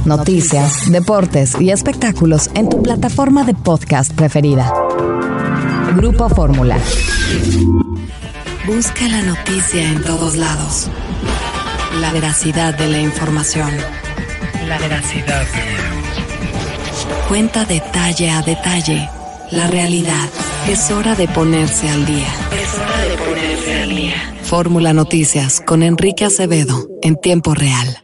noticias, deportes y espectáculos en tu plataforma de podcast preferida. Grupo Fórmula. Busca la noticia en todos lados. La veracidad de la información. Cuenta detalle a detalle la realidad. Es hora de ponerse al día. Fórmula Noticias con Enrique Acevedo en tiempo real.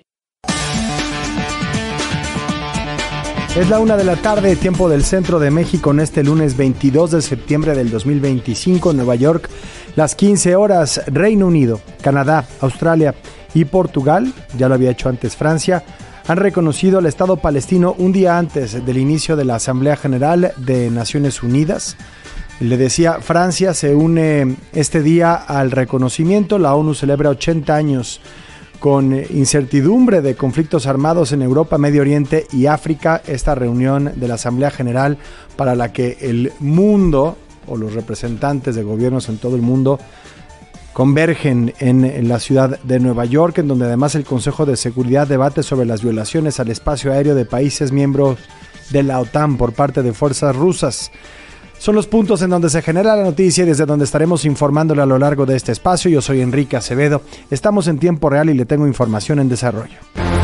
Es la 1 de la tarde, tiempo del centro de México, en este lunes 22 de septiembre del 2025 en Nueva York. Las 15 horas, Reino Unido, Canadá, Australia y Portugal, ya lo había hecho antes Francia, han reconocido al Estado palestino un día antes del inicio de la Asamblea General de Naciones Unidas. Le decía, Francia se une este día al reconocimiento. La ONU celebra 80 años con incertidumbre de conflictos armados en Europa, Medio Oriente y África. Esta reunión de la Asamblea General, para la que el mundo o los representantes de gobiernos en todo el mundo convergen en la ciudad de Nueva York, en donde además el Consejo de Seguridad debate sobre las violaciones al espacio aéreo de países miembros de la OTAN por parte de fuerzas rusas. Son los puntos en donde se genera la noticia y desde donde estaremos informándole a lo largo de este espacio. Yo soy Enrique Acevedo. Estamos en tiempo real y le tengo información en desarrollo.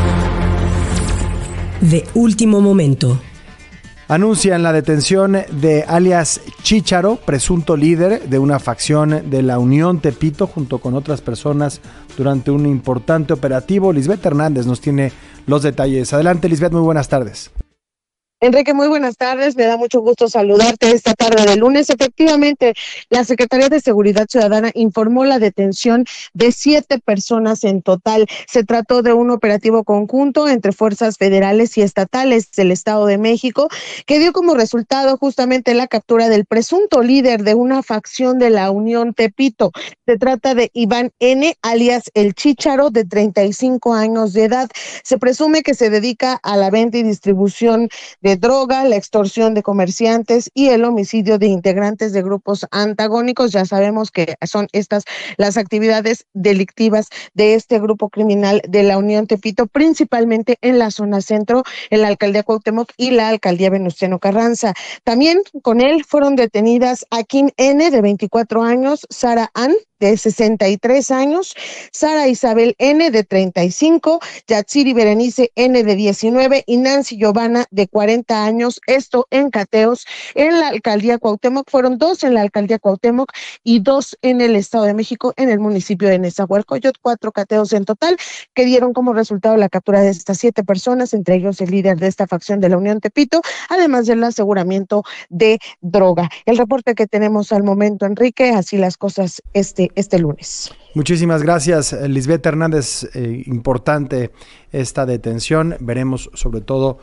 De último momento. Anuncian la detención de alias Chícharo, presunto líder de una facción de la Unión Tepito, junto con otras personas durante un importante operativo. Lisbeth Hernández nos tiene los detalles. Adelante, Lisbeth, muy buenas tardes. Enrique, muy buenas tardes. Me da mucho gusto saludarte esta tarde de lunes. Efectivamente, la Secretaría de Seguridad Ciudadana informó la detención de 7 personas en total. Se trató de un operativo conjunto entre fuerzas federales y estatales del Estado de México, que dio como resultado justamente la captura del presunto líder de una facción de la Unión Tepito. Se trata de Iván N., alias El Chícharo, de 35 años de edad. Se presume que se dedica a la venta y distribución de droga, la extorsión de comerciantes y el homicidio de integrantes de grupos antagónicos. Ya sabemos que son estas las actividades delictivas de este grupo criminal de la Unión Tepito, principalmente en la zona centro, en la alcaldía Cuauhtémoc y la alcaldía Venustiano Carranza. También con él fueron detenidas Akin N., de 24 años, Sara Ann, de 63 años, Sara Isabel N., de 35, Yatsiri Berenice N., de 19 y Nancy Giovanna, de 40 años, esto en cateos en la alcaldía Cuauhtémoc. Fueron 2 en la alcaldía Cuauhtémoc y 2 en el Estado de México, en el municipio de Nezahualcóyotl. 4 cateos en total, que dieron como resultado la captura de estas 7 personas, entre ellos el líder de esta facción de la Unión Tepito, además del aseguramiento de droga. El reporte que tenemos al momento, Enrique, así las cosas este lunes. Muchísimas gracias, Lisbeth Hernández. Importante esta detención. Veremos sobre todo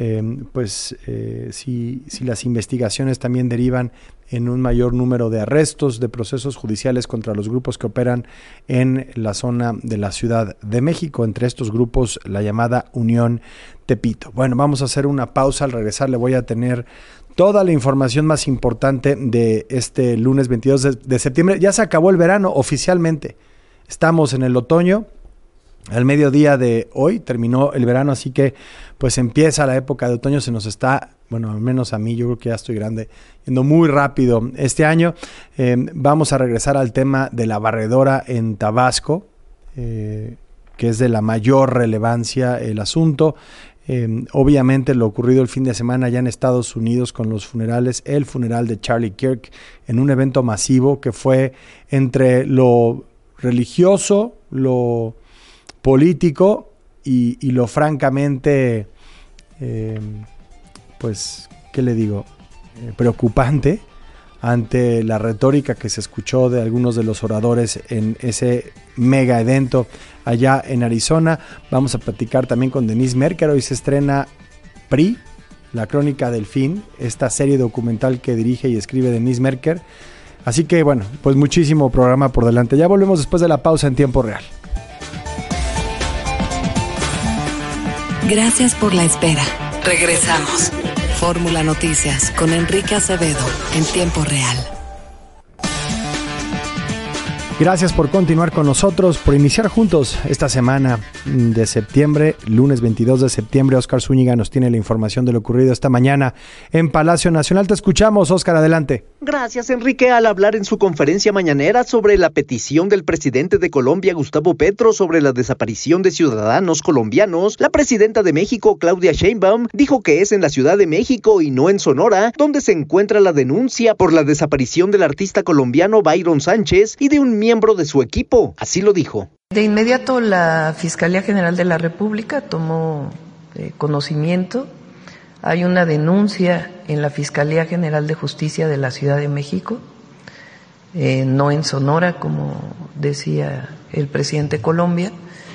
si las investigaciones también derivan en un mayor número de arrestos, de procesos judiciales contra los grupos que operan en la zona de la Ciudad de México, entre estos grupos la llamada Unión Tepito. Bueno, vamos a hacer una pausa. Al regresar le voy a tener toda la información más importante de este lunes 22 de septiembre. Ya se acabó el verano oficialmente. Estamos en el otoño. Al mediodía de hoy terminó el verano, así que pues empieza la época de otoño. Se nos está, bueno, al menos a mí, yo creo que ya estoy grande, yendo muy rápido este año. Vamos a regresar al tema de la barredora en Tabasco, que es de la mayor relevancia el asunto. Obviamente lo ocurrido el fin de semana allá en Estados Unidos con los funerales, el funeral de Charlie Kirk, en un evento masivo que fue entre lo religioso, lo político y lo francamente, pues, ¿qué le digo? Preocupante ante la retórica que se escuchó de algunos de los oradores en ese mega evento allá en Arizona. Vamos a platicar también con Denise Merker. Hoy se estrena PRI, la crónica del fin, esta serie documental que dirige y escribe Denise Merker. Así que bueno, pues muchísimo programa por delante. Ya volvemos después de la pausa en tiempo real. Gracias por la espera. Regresamos. Fórmula Noticias con Enrique Acevedo en tiempo real. Gracias por continuar con nosotros, por iniciar juntos esta semana de septiembre, lunes 22 de septiembre. Óscar Zúñiga nos tiene la información de lo ocurrido esta mañana en Palacio Nacional. Te escuchamos, Óscar, adelante. Gracias, Enrique. Al hablar en su conferencia mañanera sobre la petición del presidente de Colombia, Gustavo Petro, sobre la desaparición de ciudadanos colombianos, la presidenta de México, Claudia Sheinbaum, dijo que es en la Ciudad de México y no en Sonora, donde se encuentra la denuncia por la desaparición del artista colombiano Byron Sánchez y de un miembro de su equipo. Así lo dijo. De inmediato la Fiscalía General de la República tomó conocimiento. Hay una denuncia en la Fiscalía General de Justicia de la Ciudad de México, no en Sonora, como decía el presidente de Colombia.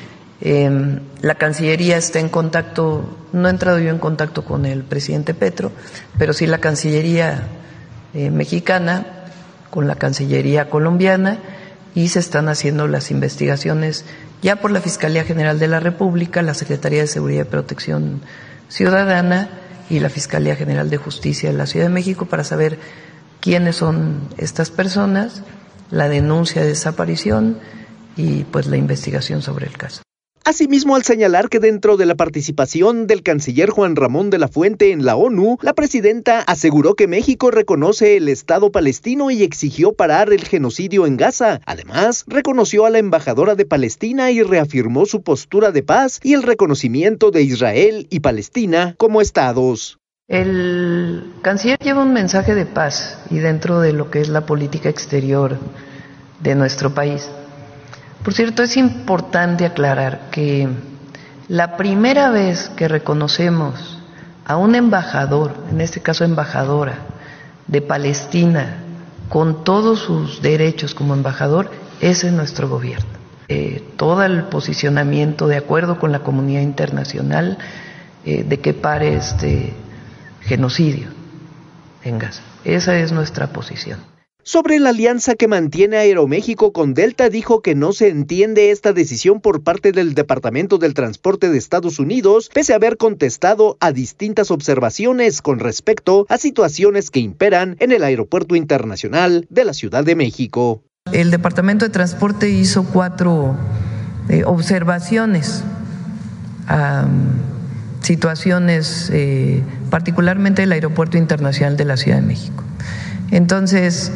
La Cancillería está en contacto, no he entrado yo en contacto con el presidente Petro, pero sí la Cancillería mexicana con la Cancillería colombiana, y se están haciendo las investigaciones ya por la Fiscalía General de la República, la Secretaría de Seguridad y Protección Ciudadana y la Fiscalía General de Justicia de la Ciudad de México para saber quiénes son estas personas, la denuncia de desaparición y pues la investigación sobre el caso. Asimismo, al señalar que dentro de la participación del canciller Juan Ramón de la Fuente en la ONU, la presidenta aseguró que México reconoce el Estado palestino y exigió parar el genocidio en Gaza. Además, reconoció a la embajadora de Palestina y reafirmó su postura de paz y el reconocimiento de Israel y Palestina como estados. El canciller lleva un mensaje de paz y dentro de lo que es la política exterior de nuestro país. Por cierto, es importante aclarar que la primera vez que reconocemos a un embajador, en este caso embajadora, de Palestina, con todos sus derechos como embajador, es en nuestro gobierno. Todo el posicionamiento de acuerdo con la comunidad internacional de que pare este genocidio en Gaza. Esa es nuestra posición. Sobre la alianza que mantiene Aeroméxico con Delta, dijo que no se entiende esta decisión por parte del Departamento del Transporte de Estados Unidos, pese a haber contestado a distintas observaciones con respecto a situaciones que imperan en el Aeropuerto Internacional de la Ciudad de México. El Departamento de Transporte hizo 4 observaciones a situaciones, particularmente el Aeropuerto Internacional de la Ciudad de México. Entonces,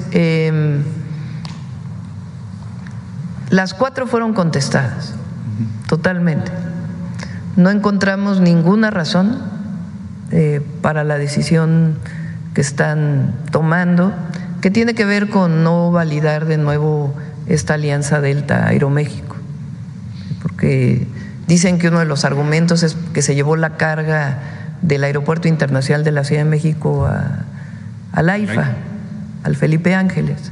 las 4 fueron contestadas, totalmente. No encontramos ninguna razón para la decisión que están tomando, que tiene que ver con no validar de nuevo esta alianza Delta-Aeroméxico, porque dicen que uno de los argumentos es que se llevó la carga del Aeropuerto Internacional de la Ciudad de México al AIFA, al Felipe Ángeles.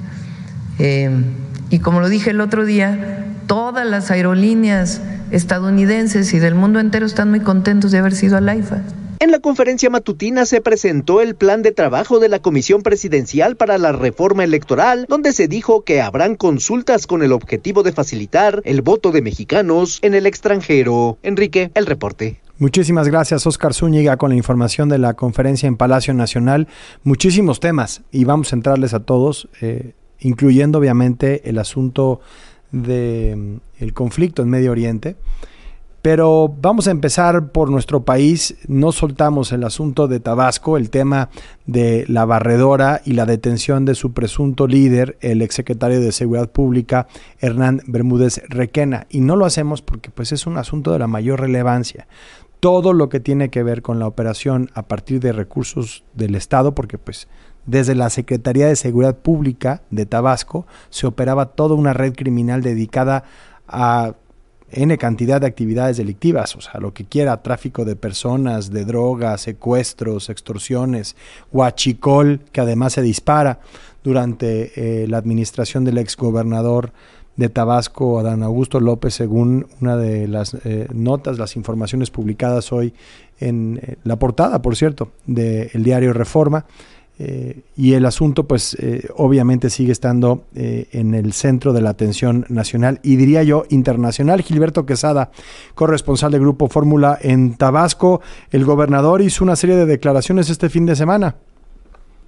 Y como lo dije el otro día, todas las aerolíneas estadounidenses y del mundo entero están muy contentos de haber sido al AIFA. En la conferencia matutina se presentó el plan de trabajo de la Comisión Presidencial para la Reforma Electoral, donde se dijo que habrán consultas con el objetivo de facilitar el voto de mexicanos en el extranjero. Enrique, el reporte. Muchísimas gracias, Óscar Zúñiga, con la información de la conferencia en Palacio Nacional. Muchísimos temas y vamos a entrarles a todos, incluyendo obviamente el asunto del conflicto en Medio Oriente. Pero vamos a empezar por nuestro país. No soltamos el asunto de Tabasco, el tema de la barredora y la detención de su presunto líder, el exsecretario de Seguridad Pública, Hernán Bermúdez Requena. Y no lo hacemos porque pues, es un asunto de la mayor relevancia. Todo lo que tiene que ver con la operación a partir de recursos del Estado, porque pues desde la Secretaría de Seguridad Pública de Tabasco se operaba toda una red criminal dedicada a N cantidad de actividades delictivas, o sea, lo que quiera, tráfico de personas, de drogas, secuestros, extorsiones, huachicol, que además se dispara durante la administración del exgobernador de Tabasco, Adán Augusto López, según una de las notas, las informaciones publicadas hoy en la portada, por cierto, del diario Reforma. Y el asunto pues obviamente sigue estando en el centro de la atención nacional y diría yo internacional. Gilberto Quesada, corresponsal de Grupo Fórmula en Tabasco, el gobernador hizo una serie de declaraciones este fin de semana.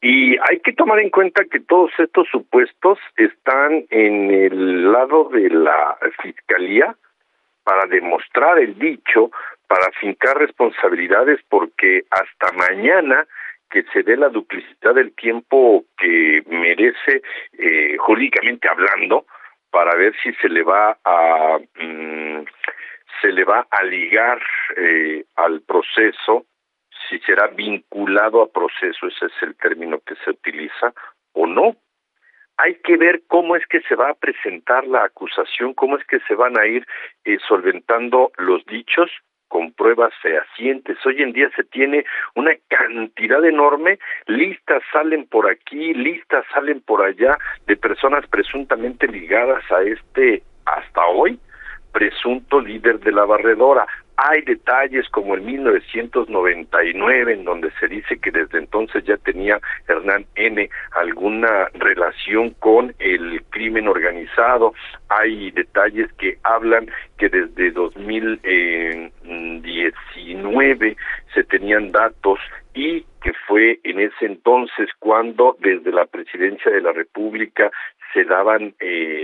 Y hay que tomar en cuenta que todos estos supuestos están en el lado de la Fiscalía para demostrar el dicho, para fincar responsabilidades, porque hasta mañana que se dé la duplicidad del tiempo que merece jurídicamente hablando, para ver si se le va a ligar al proceso, si será vinculado a proceso, ese es el término que se utiliza, o no. Hay que ver cómo es que se va a presentar la acusación, cómo es que se van a ir solventando los dichos con pruebas fehacientes. Hoy en día se tiene una cantidad enorme, listas salen por aquí, listas salen por allá, de personas presuntamente ligadas a hasta hoy, presunto líder de la barredora. Hay detalles como en 1999, en donde se dice que desde entonces ya tenía Hernán N. alguna relación con el crimen organizado. Hay detalles que hablan que desde 2019 se tenían datos y que fue en ese entonces cuando desde la Presidencia de la República se daban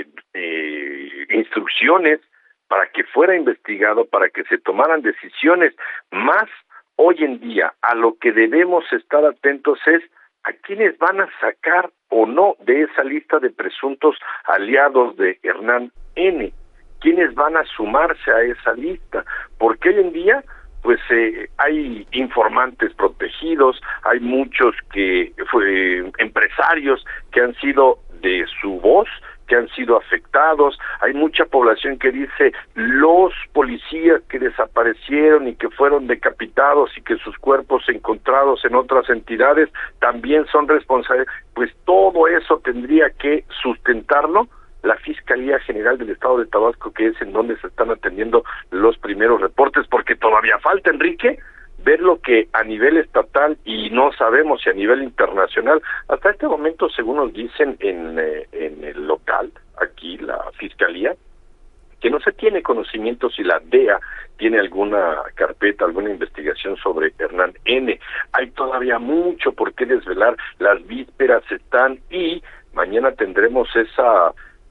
instrucciones para que fuera investigado, para que se tomaran decisiones. Más hoy en día, a lo que debemos estar atentos es a quiénes van a sacar o no de esa lista de presuntos aliados de Hernán N., quiénes van a sumarse a esa lista, porque hoy en día pues hay informantes protegidos, hay muchos empresarios que han sido de su voz, que han sido afectados, hay mucha población que dice los policías que desaparecieron y que fueron decapitados y que sus cuerpos encontrados en otras entidades también son responsables. Pues todo eso tendría que sustentarlo la Fiscalía General del Estado de Tabasco, que es en donde se están atendiendo los primeros reportes, porque todavía falta, Enrique, ver lo que a nivel estatal, y no sabemos si a nivel internacional, hasta este momento, según nos dicen en el local, aquí la Fiscalía, que no se tiene conocimiento si la DEA tiene alguna carpeta, alguna investigación sobre Hernán N. Hay todavía mucho por qué desvelar, las vísperas están, y mañana tendremos esa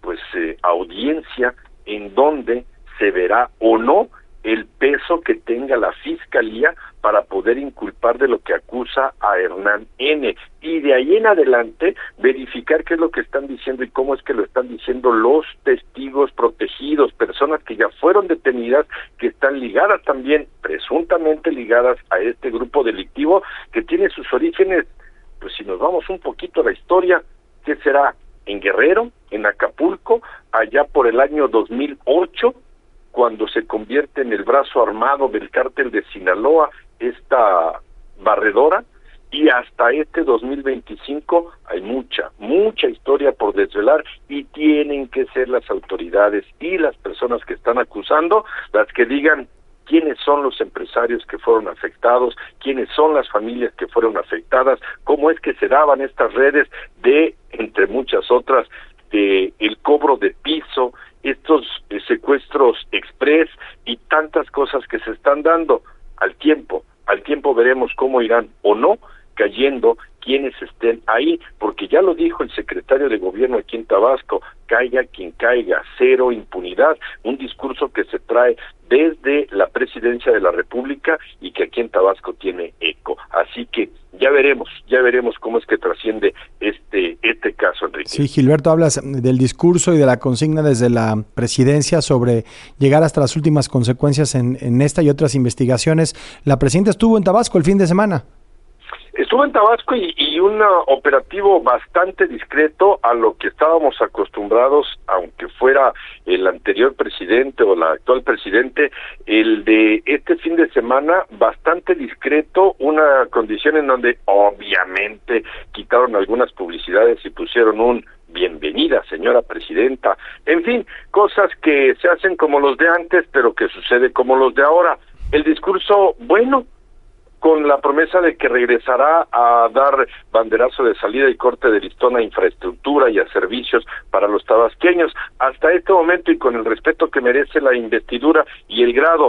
audiencia en donde se verá o no el peso que tenga la Fiscalía para poder inculpar de lo que acusa a Hernán N. Y de ahí en adelante verificar qué es lo que están diciendo y cómo es que lo están diciendo los testigos protegidos, personas que ya fueron detenidas, que están ligadas también, presuntamente ligadas a este grupo delictivo, que tiene sus orígenes, pues si nos vamos un poquito a la historia, ¿qué será? En Guerrero, en Acapulco, allá por el año 2008, cuando se convierte en el brazo armado del cártel de Sinaloa, esta barredora, y hasta este 2025 hay mucha historia por desvelar, y tienen que ser las autoridades y las personas que están acusando las que digan quiénes son los empresarios que fueron afectados, quiénes son las familias que fueron afectadas, cómo es que se daban estas redes de, entre muchas otras, de el cobro de piso, estos secuestros express y tantas cosas que se están dando. Al tiempo veremos cómo irán o no cayendo quienes estén ahí, porque ya lo dijo el secretario de Gobierno aquí en Tabasco, caiga quien caiga, cero impunidad, un discurso que se trae desde la Presidencia de la República y que aquí en Tabasco tiene eco. Así que ya veremos cómo es que trasciende este caso, Enrique. Sí, Gilberto, hablas del discurso y de la consigna desde la Presidencia sobre llegar hasta las últimas consecuencias en esta y otras investigaciones. La Presidenta estuvo en Tabasco el fin de semana. Estuvo en Tabasco y un operativo bastante discreto a lo que estábamos acostumbrados, aunque fuera el anterior presidente o la actual presidente, el de este fin de semana bastante discreto, una condición en donde obviamente quitaron algunas publicidades y pusieron un bienvenida, señora presidenta, en fin, cosas que se hacen como los de antes, pero que sucede como los de ahora. El discurso, bueno, con la promesa de que regresará a dar banderazo de salida y corte de listón a infraestructura y a servicios para los tabasqueños. Hasta este momento, y con el respeto que merece la investidura y el grado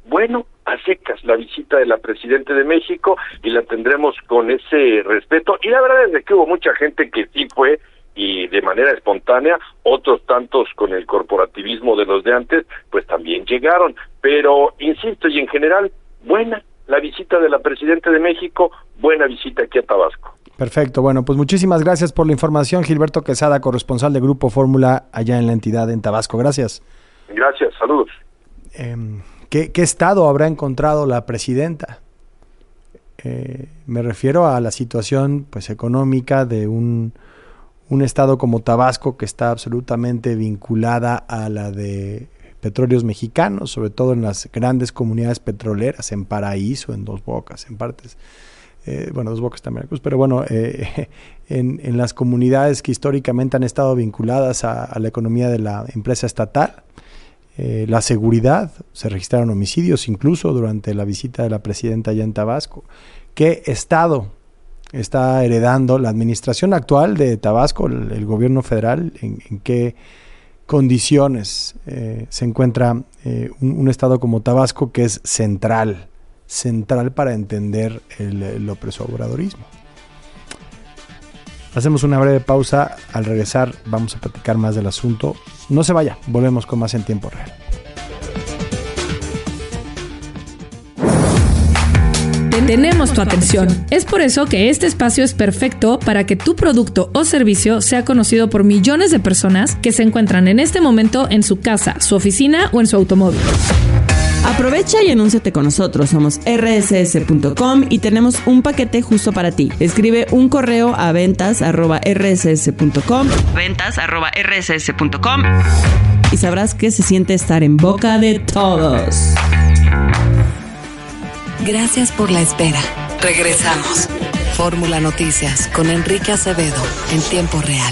bueno, a secas la visita de la Presidenta de México, y la tendremos con ese respeto. Y la verdad es que hubo mucha gente que sí fue, y de manera espontánea, otros tantos con el corporativismo de los de antes, pues también llegaron. Pero, insisto, y en general, buena la visita de la Presidenta de México, buena visita aquí a Tabasco. Perfecto, bueno, pues muchísimas gracias por la información, Gilberto Quesada, corresponsal de Grupo Fórmula allá en la entidad en Tabasco. Gracias. Gracias, saludos. ¿Qué estado habrá encontrado la presidenta? Me refiero a la situación pues económica de un estado como Tabasco, que está absolutamente vinculada a la de Petróleos Mexicanos, sobre todo en las grandes comunidades petroleras, en Paraíso, en Dos Bocas, en partes, Dos Bocas también, pero bueno, en las comunidades que históricamente han estado vinculadas a la economía de la empresa estatal. La seguridad, se registraron homicidios incluso durante la visita de la presidenta allá en Tabasco. ¿Qué estado está heredando la administración actual de Tabasco, el gobierno federal? ¿En qué condiciones se encuentra un estado como Tabasco, que es central para entender el López Obradorismo? Hacemos una breve pausa. Al regresar vamos a platicar más del asunto. No se vaya, volvemos con más en tiempo real. Tenemos tu atención. Es por eso que este espacio es perfecto para que tu producto o servicio sea conocido por millones de personas que se encuentran en este momento en su casa, su oficina o en su automóvil. Aprovecha y anúnciate con nosotros. Somos rss.com y tenemos un paquete justo para ti. Escribe un correo a ventas@rss.com y sabrás que se siente estar en boca de todos. Gracias por la espera. Regresamos. Fórmula Noticias con Enrique Acevedo en tiempo real.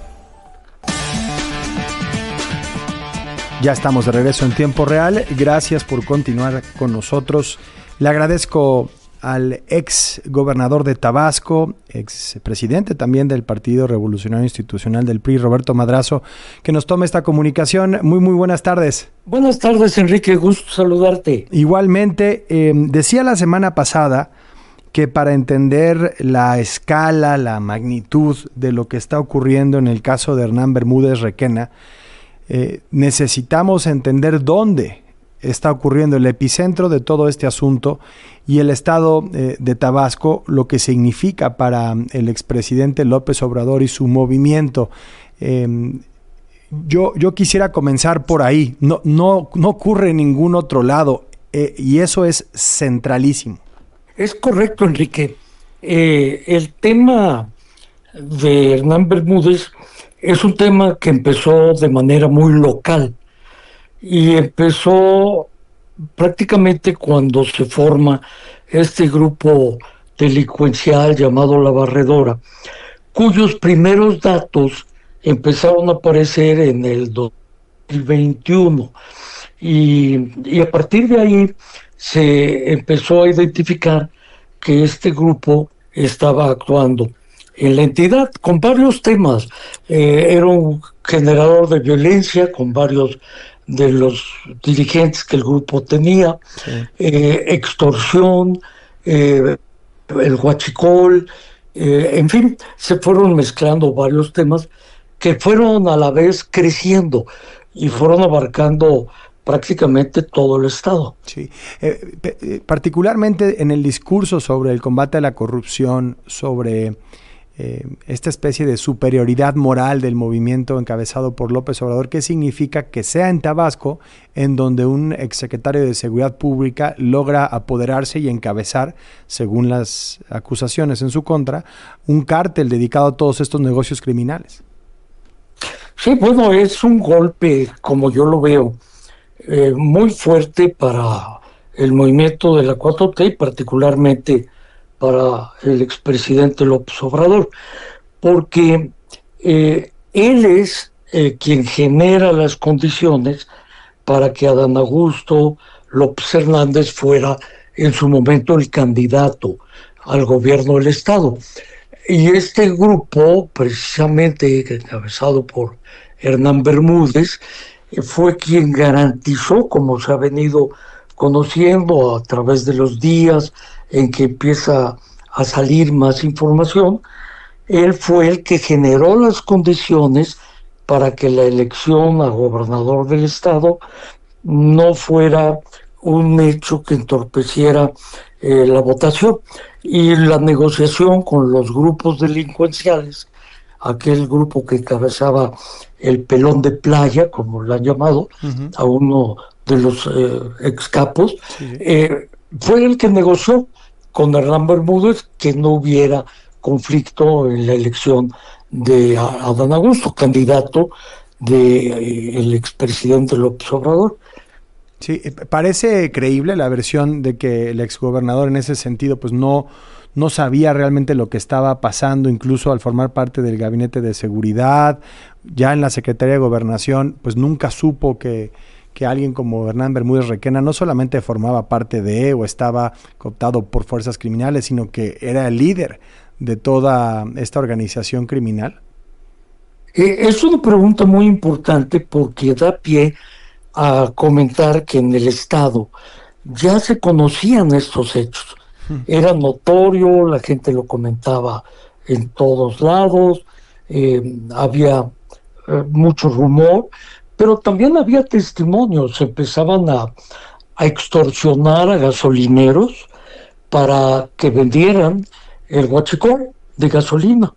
Ya estamos de regreso en tiempo real. Gracias por continuar con nosotros. Le agradezco al ex gobernador de Tabasco, ex presidente también del Partido Revolucionario Institucional del PRI, Roberto Madrazo, que nos tome esta comunicación. Muy buenas tardes. Buenas tardes, Enrique, gusto saludarte. Igualmente, decía la semana pasada que para entender la escala, la magnitud de lo que está ocurriendo en el caso de Hernán Bermúdez Requena, necesitamos entender dónde está ocurriendo el epicentro de todo este asunto y el estado de Tabasco, lo que significa para el expresidente López Obrador y su movimiento. Yo quisiera comenzar por ahí. No ocurre en ningún otro lado, y eso es centralísimo. Es correcto, Enrique. El tema de Hernán Bermúdez es un tema que empezó de manera muy local y empezó prácticamente cuando se forma este grupo delincuencial llamado La Barredora, cuyos primeros datos empezaron a aparecer en el 2021 y a partir de ahí se empezó a identificar que este grupo estaba actuando en la entidad con varios temas. Era un generador de violencia con varios de los dirigentes que el grupo tenía, sí. Extorsión, el huachicol, en fin, se fueron mezclando varios temas que fueron a la vez creciendo y fueron abarcando prácticamente todo el estado. Sí, particularmente en el discurso sobre el combate a la corrupción, sobre esta especie de superioridad moral del movimiento encabezado por López Obrador. ¿Qué significa que sea en Tabasco en donde un exsecretario de Seguridad Pública logra apoderarse y encabezar, según las acusaciones en su contra, un cártel dedicado a todos estos negocios criminales? Sí, bueno, es un golpe, como yo lo veo, muy fuerte para el movimiento de la 4T y particularmente para el expresidente López Obrador, porque él es quien genera las condiciones para que Adán Augusto López Hernández fuera en su momento el candidato al gobierno del estado. Y este grupo, precisamente encabezado por Hernán Bermúdez, fue quien garantizó, como se ha venido conociendo a través de los días en que empieza a salir más información, él fue el que generó las condiciones para que la elección a gobernador del estado no fuera un hecho que entorpeciera la votación. Y la negociación con los grupos delincuenciales, aquel grupo que encabezaba el Pelón de Playa, como lo han llamado, a uno de los ex capos, fue el que negoció con Hernán Bermúdez que no hubiera conflicto en la elección de Adán Augusto, candidato del expresidente López Obrador. Sí, parece creíble la versión de que el exgobernador en ese sentido pues no sabía realmente lo que estaba pasando, incluso al formar parte del gabinete de seguridad, ya en la Secretaría de Gobernación, pues nunca supo que alguien como Hernán Bermúdez Requena no solamente formaba parte de o estaba cooptado por fuerzas criminales, sino que era el líder de toda esta organización criminal. Es una pregunta muy importante porque da pie a comentar que en el Estado ya se conocían estos hechos. Era notorio, la gente lo comentaba en todos lados, había mucho rumor, pero también había testimonios. Empezaban a extorsionar a gasolineros para que vendieran el huachicol de gasolina.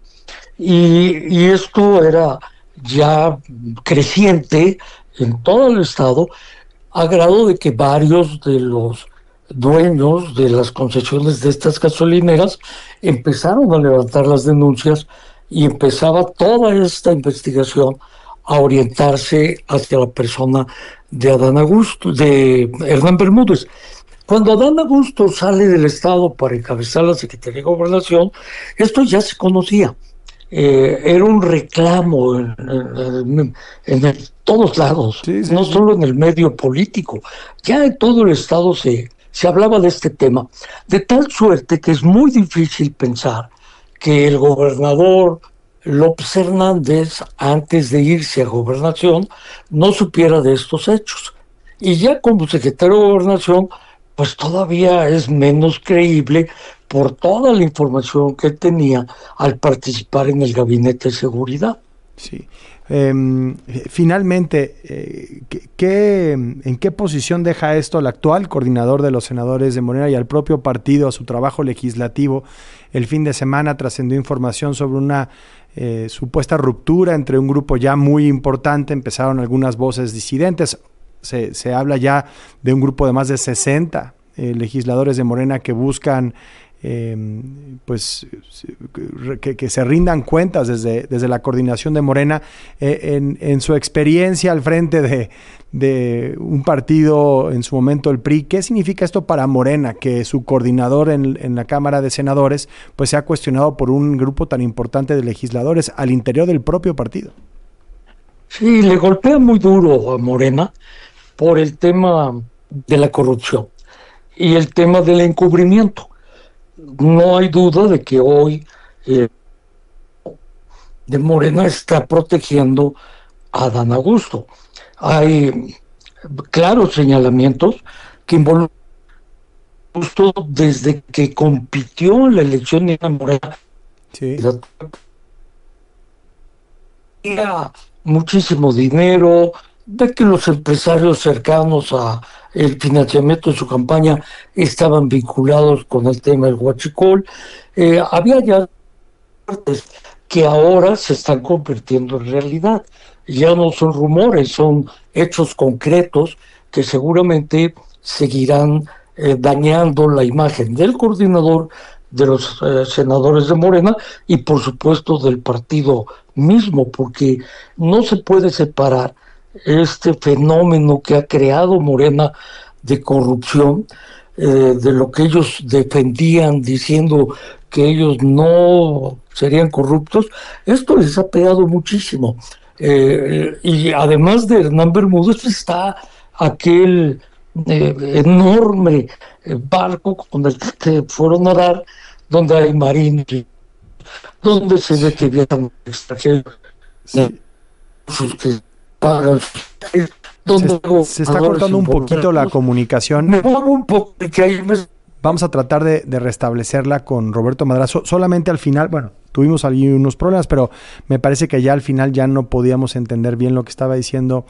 Y esto era ya creciente en todo el estado, a grado de que varios de los dueños de las concesiones de estas gasolineras empezaron a levantar las denuncias y empezaba toda esta investigación a orientarse hacia la persona de Adán Augusto, de Hernán Bermúdez. Cuando Adán Augusto sale del estado para encabezar la Secretaría de Gobernación, esto ya se conocía. Era un reclamo en todos lados, no solo en el medio político, ya en todo el estado se hablaba de este tema, de tal suerte que es muy difícil pensar que el gobernador López Hernández, antes de irse a gobernación, no supiera de estos hechos. Y ya como secretario de Gobernación, pues todavía es menos creíble por toda la información que él tenía al participar en el Gabinete de Seguridad. Sí. Finalmente, ¿en qué posición deja esto el actual coordinador de los senadores de Morena y al propio partido a su trabajo legislativo? El fin de semana trascendió información sobre una supuesta ruptura entre un grupo ya muy importante. Empezaron algunas voces disidentes. Se habla ya de un grupo de más de 60 legisladores de Morena que buscan pues que se rindan cuentas desde la coordinación de Morena en su experiencia al frente de un partido, en su momento el PRI. ¿Qué significa esto para Morena, que su coordinador en la Cámara de Senadores pues sea cuestionado por un grupo tan importante de legisladores al interior del propio partido? Sí, le golpea muy duro a Morena por el tema de la corrupción y el tema del encubrimiento. No hay duda de que hoy de Morena está protegiendo a Adán Augusto. Hay claros señalamientos que involucran a Augusto desde que compitió en la elección de Morena. Sí. Tenía muchísimo dinero, de que los empresarios cercanos a el financiamiento de su campaña estaban vinculados con el tema del huachicol. Había ya partes que ahora se están convirtiendo en realidad. Ya no son rumores, son hechos concretos que seguramente seguirán dañando la imagen del coordinador de los senadores de Morena y por supuesto del partido mismo, porque no se puede separar este fenómeno que ha creado Morena de corrupción de lo que ellos defendían diciendo que ellos no serían corruptos. Esto les ha pegado muchísimo y además de Hernán Bermúdez está aquel enorme barco con el que fueron a dar, donde hay marinos, donde se ve que viajan extranjeros, que pagan Se está cortando un poquito la comunicación. Me muevo un poco de que ahí Vamos a tratar de restablecerla con Roberto Madrazo. Solamente al final, bueno, tuvimos ahí unos problemas, pero me parece que ya al final ya no podíamos entender bien lo que estaba diciendo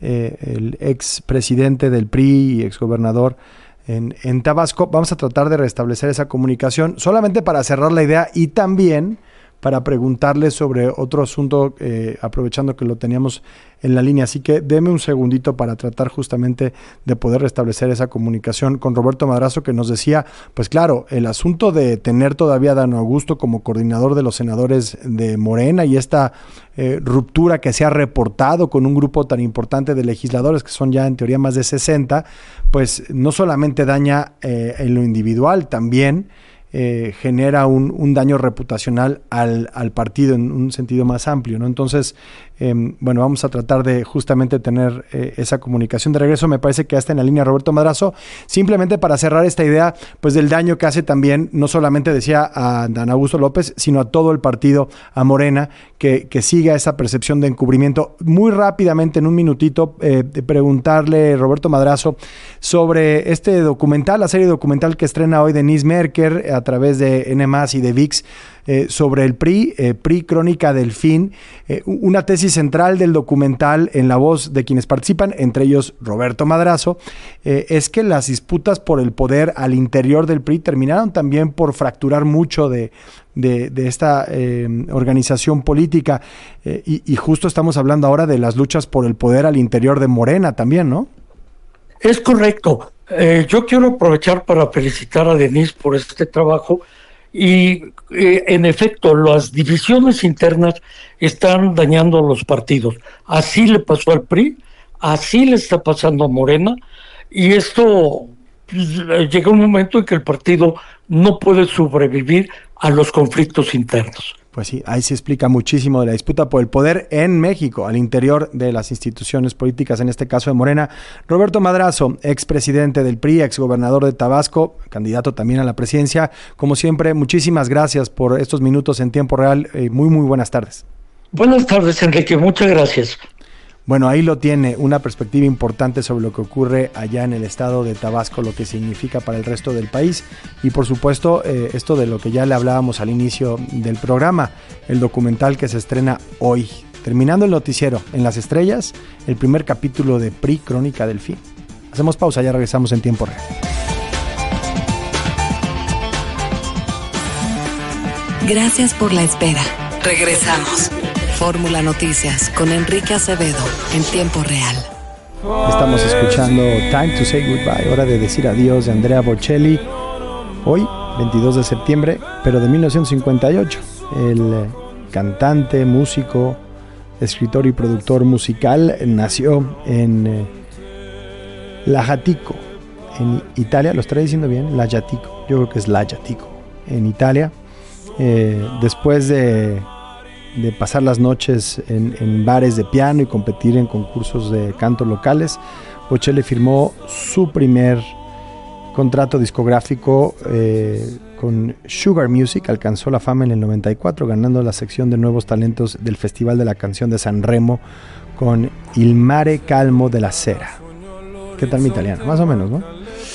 el expresidente del PRI y exgobernador en Tabasco. Vamos a tratar de restablecer esa comunicación, solamente para cerrar la idea y también para preguntarle sobre otro asunto, aprovechando que lo teníamos en la línea. Así que deme un segundito para tratar justamente de poder restablecer esa comunicación con Roberto Madrazo, que nos decía, pues claro, el asunto de tener todavía a Dan Augusto como coordinador de los senadores de Morena y esta ruptura que se ha reportado con un grupo tan importante de legisladores, que son ya en teoría más de 60, pues no solamente daña en lo individual, también genera un daño reputacional al partido en un sentido más amplio, ¿no? Entonces, bueno, vamos a tratar de justamente tener esa comunicación de regreso. Me parece que ya está en la línea Roberto Madrazo, simplemente para cerrar esta idea, pues del daño que hace también, no solamente decía a Dan Augusto López, sino a todo el partido, a Morena, que siga esa percepción de encubrimiento. Muy rápidamente, en un minutito, preguntarle, Roberto Madrazo, sobre este documental, la serie documental que estrena hoy Denise Merker a través de N+, y de VIX, sobre el PRI, PRI Crónica del Fin. Una tesis central del documental, en la voz de quienes participan, entre ellos Roberto Madrazo, es que las disputas por el poder al interior del PRI terminaron también por fracturar mucho de esta organización política, y justo estamos hablando ahora de las luchas por el poder al interior de Morena también, ¿no? Es correcto. Yo quiero aprovechar para felicitar a Denise por este trabajo y en efecto las divisiones internas están dañando a los partidos. Así le pasó al PRI, así le está pasando a Morena, y esto llega un momento en que el partido no puede sobrevivir a los conflictos internos. Pues sí, ahí se explica muchísimo de la disputa por el poder en México, al interior de las instituciones políticas, en este caso de Morena. Roberto Madrazo, expresidente del PRI, exgobernador de Tabasco, candidato también a la presidencia. Como siempre, muchísimas gracias por estos minutos en tiempo real. Muy buenas tardes. Buenas tardes, Enrique. Muchas gracias. Bueno, ahí lo tiene, una perspectiva importante sobre lo que ocurre allá en el estado de Tabasco, lo que significa para el resto del país, y por supuesto esto de lo que ya le hablábamos al inicio del programa, el documental que se estrena hoy. Terminando el noticiero en Las Estrellas, el primer capítulo de PRI Crónica del Fin. Hacemos pausa, ya regresamos en tiempo real. Gracias por la espera. Regresamos. Fórmula Noticias con Enrique Acevedo en tiempo real. Estamos escuchando Time to Say Goodbye, hora de decir adiós, de Andrea Bocelli. Hoy, 22 de septiembre, pero de 1958. El cantante, músico, escritor y productor musical nació en Lajatico, en Italia. ¿Lo estaré diciendo bien? Lajatico. Yo creo que es Lajatico, en Italia. Después de pasar las noches en bares de piano y competir en concursos de canto locales, Bocelli firmó su primer contrato discográfico con Sugar Music. Alcanzó la fama en el 94, ganando la sección de nuevos talentos del Festival de la Canción de San Remo con Il Mare Calmo della Sera. ¿Qué tal mi italiano? Más o menos, ¿no?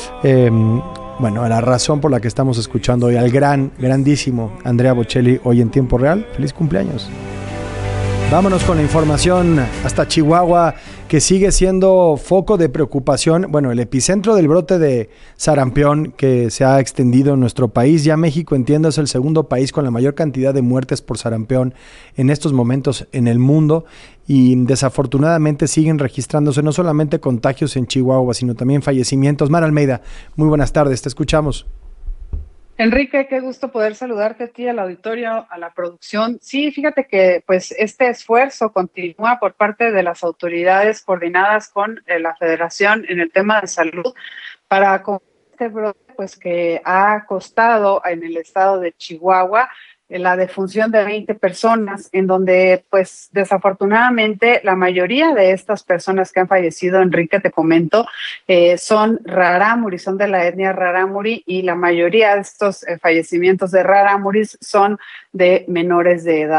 Bueno, la razón por la que estamos escuchando hoy al grandísimo Andrea Bocelli hoy en tiempo real. ¡Feliz cumpleaños! Vámonos con la información hasta Chihuahua, que sigue siendo foco de preocupación. Bueno, el epicentro del brote de sarampión que se ha extendido en nuestro país. Ya México, entiendo, es el segundo país con la mayor cantidad de muertes por sarampión en estos momentos en el mundo. Y desafortunadamente siguen registrándose no solamente contagios en Chihuahua, sino también fallecimientos. Mara Almeida, muy buenas tardes, te escuchamos. Enrique, qué gusto poder saludarte a ti, al auditorio, a la producción. Sí, fíjate que pues este esfuerzo continúa por parte de las autoridades coordinadas con la Federación en el tema de salud para este brote pues que ha costado en el estado de Chihuahua la defunción de 20 personas, en donde pues desafortunadamente la mayoría de estas personas que han fallecido, Enrique, te comento, son rarámuris, son de la etnia rarámuri, y la mayoría de estos fallecimientos de rarámuris son de menores de edad.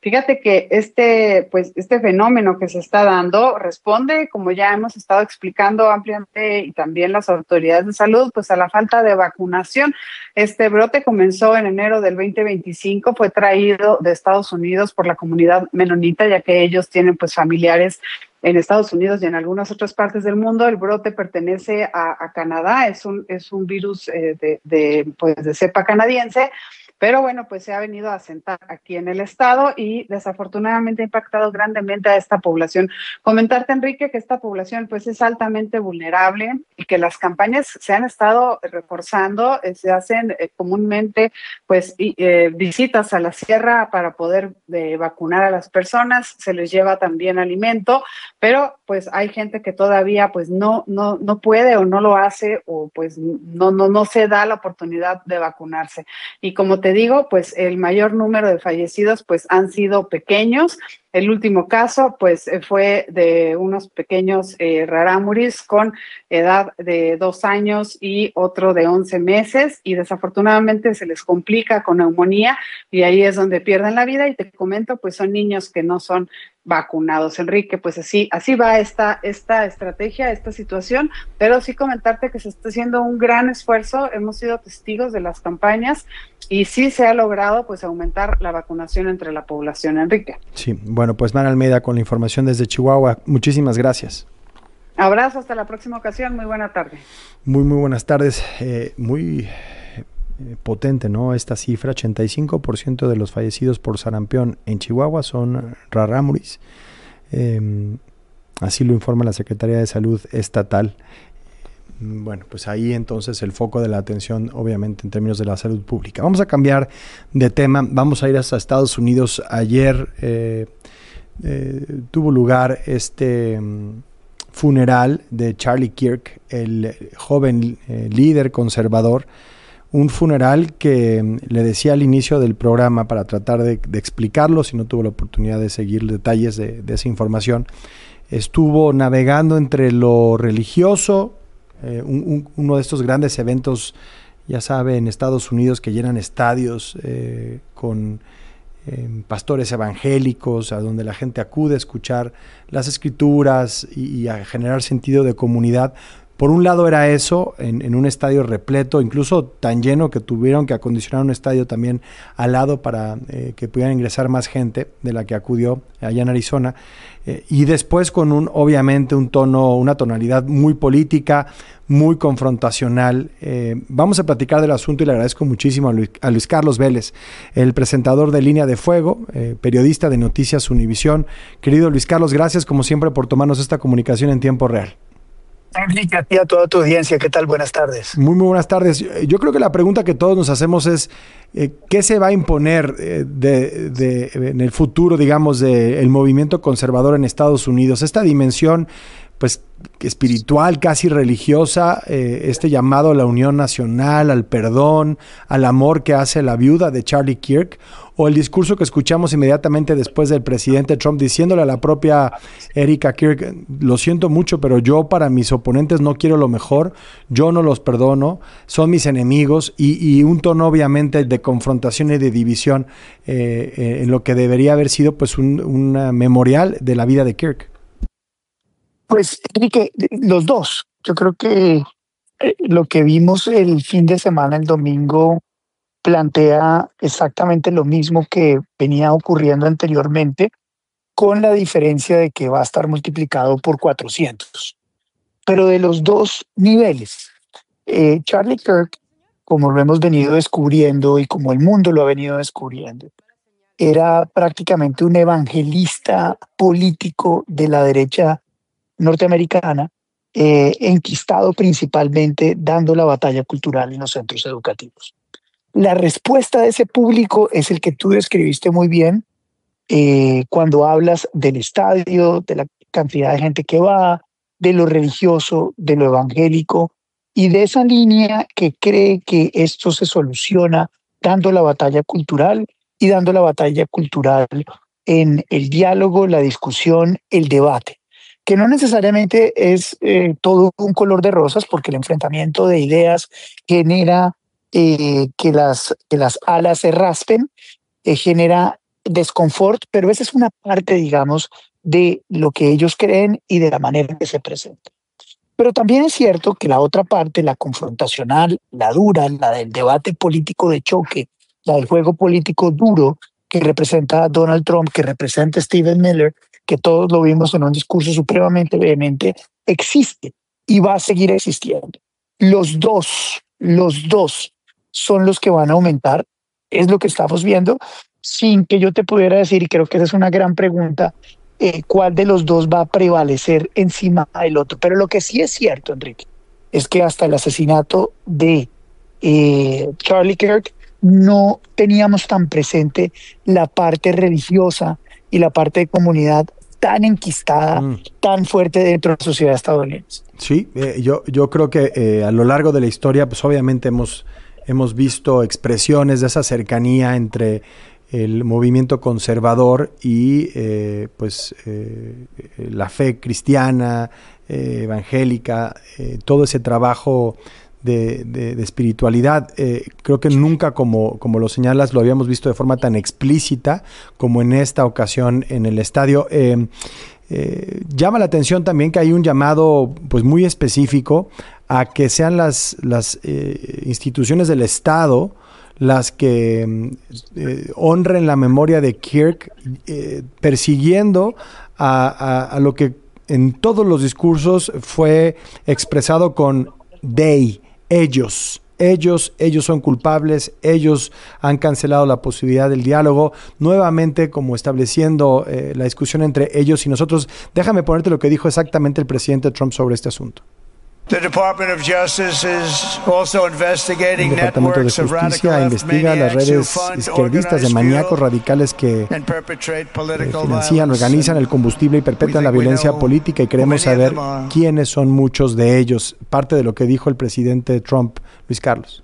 Fíjate que este fenómeno que se está dando responde, como ya hemos estado explicando ampliamente y también las autoridades de salud, pues a la falta de vacunación. Este brote comenzó en enero del 2025, fue traído de Estados Unidos por la comunidad menonita, ya que ellos tienen pues familiares en Estados Unidos y en algunas otras partes del mundo. El brote pertenece a Canadá, es un virus de cepa canadiense, pero bueno, pues se ha venido a asentar aquí en el estado y desafortunadamente ha impactado grandemente a esta población. Comentarte, Enrique, que esta población pues es altamente vulnerable y que las campañas se han estado reforzando, se hacen comúnmente pues visitas a la sierra para poder vacunar a las personas, se les lleva también alimento, pero pues hay gente que todavía pues no puede o no lo hace o pues no se da la oportunidad de vacunarse. Y como te digo, pues el mayor número de fallecidos pues han sido pequeños. El último caso pues fue de unos pequeños rarámuris con edad de 2 años y otro de 11 meses y desafortunadamente se les complica con neumonía y ahí es donde pierden la vida. Y te comento, pues son niños que no son vacunados, Enrique. Pues así va esta estrategia, esta situación, pero sí comentarte que se está haciendo un gran esfuerzo. Hemos sido testigos de las campañas y sí se ha logrado pues aumentar la vacunación entre la población, Enrique. Sí, bueno, pues Mara Almeida con la información desde Chihuahua. Muchísimas gracias. Abrazo, hasta la próxima ocasión. Muy buena tarde. Muy buenas tardes. Muy potente, ¿no? Esta cifra, 85% de los fallecidos por sarampión en Chihuahua son rarámuris. Así lo informa la Secretaría de Salud Estatal. Bueno, pues ahí entonces el foco de la atención, obviamente, en términos de la salud pública. Vamos a cambiar de tema, vamos a ir hasta Estados Unidos. Ayer tuvo lugar este funeral de Charlie Kirk, el joven líder conservador, un funeral que le decía al inicio del programa para tratar de explicarlo, si no tuvo la oportunidad de seguir detalles de esa información, estuvo navegando entre lo religioso, uno de estos grandes eventos, ya sabe, en Estados Unidos que llenan estadios con pastores evangélicos, a donde la gente acude a escuchar las escrituras y a generar sentido de comunidad. Por un lado era eso, en un estadio repleto, incluso tan lleno que tuvieron que acondicionar un estadio también al lado para que pudieran ingresar más gente de la que acudió allá en Arizona. Y después con obviamente un tono, una tonalidad muy política, muy confrontacional. Vamos a platicar del asunto y le agradezco muchísimo a Luis Carlos Vélez, el presentador de Línea de Fuego, periodista de Noticias Univisión. Querido Luis Carlos, gracias como siempre por tomarnos esta comunicación en tiempo real. Enrique, a ti y a toda tu audiencia, ¿qué tal? Buenas tardes. Muy buenas tardes. Yo creo que la pregunta que todos nos hacemos es ¿qué se va a imponer en el futuro, digamos, del movimiento conservador en Estados Unidos? Esta dimensión pues espiritual, casi religiosa, este llamado a la unión nacional, al perdón, al amor que hace la viuda de Charlie Kirk, o el discurso que escuchamos inmediatamente después del presidente Trump diciéndole a la propia Erika Kirk, lo siento mucho, pero yo para mis oponentes no quiero lo mejor, yo no los perdono, son mis enemigos, y un tono obviamente de confrontación y de división en lo que debería haber sido pues un memorial de la vida de Kirk. Pues, Enrique, los dos. Yo creo que lo que vimos el fin de semana, el domingo, plantea exactamente lo mismo que venía ocurriendo anteriormente, con la diferencia de que va a estar multiplicado por 400. Pero de los dos niveles, Charlie Kirk, como lo hemos venido descubriendo y como el mundo lo ha venido descubriendo, era prácticamente un evangelista político de la derecha norteamericana, enquistado principalmente dando la batalla cultural en los centros educativos. La respuesta de ese público es el que tú describiste muy bien cuando hablas del estadio, de la cantidad de gente que va, de lo religioso, de lo evangélico y de esa línea que cree que esto se soluciona dando la batalla cultural y dando la batalla cultural en el diálogo, la discusión, el debate, que no necesariamente es todo un color de rosas, porque el enfrentamiento de ideas genera que las alas se raspen, genera desconfort, pero esa es una parte, digamos, de lo que ellos creen y de la manera en que se presenta. Pero también es cierto que la otra parte, la confrontacional, la dura, la del debate político de choque, la del juego político duro que representa Donald Trump, que representa Stephen Miller, que todos lo vimos en un discurso supremamente vehemente, existe y va a seguir existiendo. Los dos son los que van a aumentar, es lo que estamos viendo, sin que yo te pudiera decir, y creo que esa es una gran pregunta, cuál de los dos va a prevalecer encima del otro. Pero lo que sí es cierto, Enrique, es que hasta el asesinato de Charlie Kirk no teníamos tan presente la parte religiosa y la parte de comunidad tan enquistada, tan fuerte dentro de la sociedad estadounidense. Sí, yo creo que a lo largo de la historia, pues obviamente hemos visto expresiones de esa cercanía entre el movimiento conservador y la fe cristiana, evangélica, todo ese trabajo de espiritualidad. Creo que nunca, como lo señalas, lo habíamos visto de forma tan explícita como en esta ocasión en el estadio. Llama la atención también que hay un llamado pues muy específico a que sean las instituciones del Estado las que honren la memoria de Kirk, persiguiendo a lo que en todos los discursos fue expresado con they, ellos son culpables, ellos han cancelado la posibilidad del diálogo, nuevamente como estableciendo la discusión entre ellos y nosotros. Déjame ponerte lo que dijo exactamente el presidente Trump sobre este asunto. The Department of Justice is also investigating el Departamento de Justicia investiga las redes izquierdistas de maníacos radicales que financian, organizan el combustible y perpetran la violencia política, y queremos saber quiénes son muchos de ellos. Parte de lo que dijo el presidente Trump. Luis Carlos.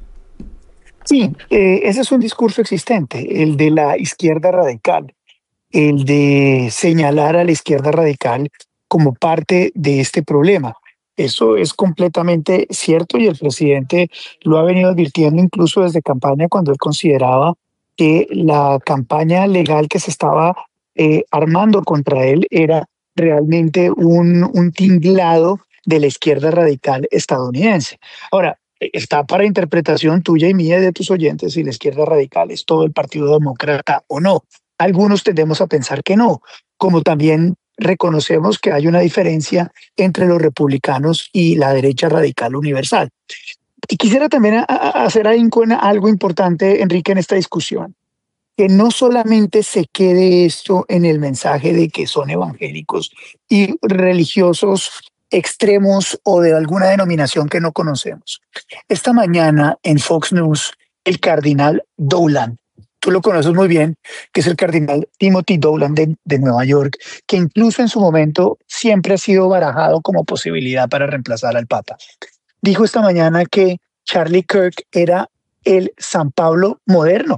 Sí, ese es un discurso existente, el de la izquierda radical, el de señalar a la izquierda radical como parte de este problema. Eso es completamente cierto y el presidente lo ha venido advirtiendo incluso desde campaña, cuando él consideraba que la campaña legal que se estaba armando contra él era realmente un tinglado de la izquierda radical estadounidense. Ahora, está para interpretación tuya y mía y de tus oyentes si la izquierda radical es todo el Partido Demócrata o no. Algunos tendemos a pensar que no, como también reconocemos que hay una diferencia entre los republicanos y la derecha radical universal. Y quisiera también hacer algo importante, Enrique, en esta discusión, que no solamente se quede esto en el mensaje de que son evangélicos y religiosos extremos o de alguna denominación que no conocemos. Esta mañana en Fox News, el cardenal Dolan, tú lo conoces muy bien, que es el cardenal Timothy Dolan de Nueva York, que incluso en su momento siempre ha sido barajado como posibilidad para reemplazar al Papa. Dijo esta mañana que Charlie Kirk era el San Pablo moderno.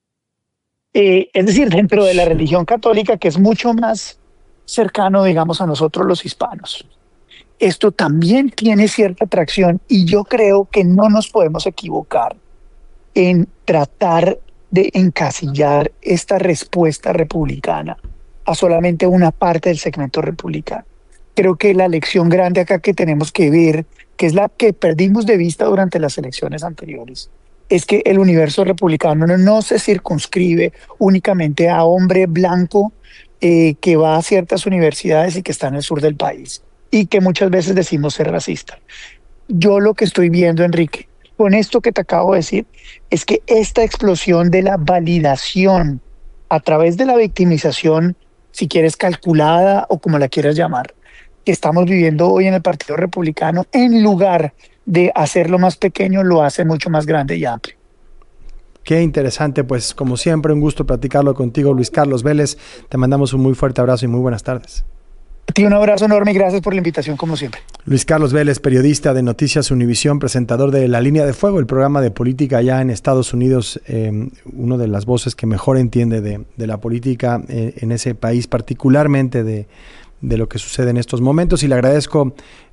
Es decir, dentro de la religión católica, que es mucho más cercano, digamos, a nosotros los hispanos. Esto también tiene cierta atracción y yo creo que no nos podemos equivocar en tratar de encasillar esta respuesta republicana a solamente una parte del segmento republicano. Creo que la lección grande acá que tenemos que ver, que es la que perdimos de vista durante las elecciones anteriores, es que el universo republicano no se circunscribe únicamente a hombre blanco que va a ciertas universidades y que está en el sur del país y que muchas veces decimos ser racista. Yo lo que estoy viendo, Enrique, con esto que te acabo de decir, es que esta explosión de la validación a través de la victimización, si quieres calculada o como la quieras llamar, que estamos viviendo hoy en el Partido Republicano, en lugar de hacerlo más pequeño, lo hace mucho más grande y amplio. Qué interesante, pues como siempre, un gusto platicarlo contigo, Luis Carlos Vélez. Te mandamos un muy fuerte abrazo y muy buenas tardes. A ti un abrazo enorme y gracias por la invitación, como siempre. Luis Carlos Vélez, periodista de Noticias Univisión, presentador de La Línea de Fuego, el programa de política allá en Estados Unidos, uno de las voces que mejor entiende de la política en ese país, particularmente de lo que sucede en estos momentos, y le agradezco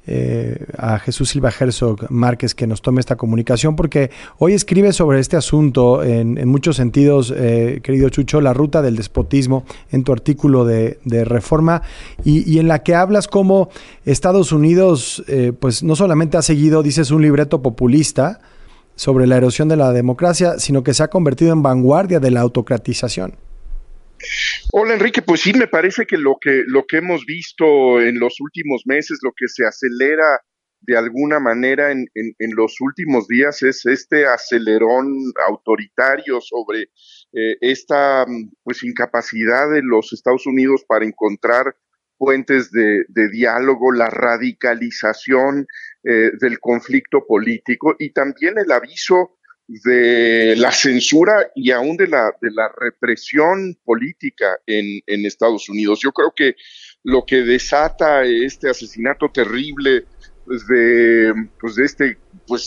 a Jesús Silva Herzog Márquez que nos tome esta comunicación, porque hoy escribe sobre este asunto en muchos sentidos, querido Chucho, la ruta del despotismo, en tu artículo de Reforma, y en la que hablas cómo Estados Unidos pues no solamente ha seguido, dices, un libreto populista sobre la erosión de la democracia, sino que se ha convertido en vanguardia de la autocratización. Hola Enrique, pues sí, me parece que lo que hemos visto en los últimos meses, lo que se acelera de alguna manera en los últimos días es este acelerón autoritario sobre esta pues incapacidad de los Estados Unidos para encontrar puentes de diálogo, la radicalización del conflicto político y también el aviso de la censura y aún de la represión política en Estados Unidos. Yo creo que lo que desata este asesinato terrible de este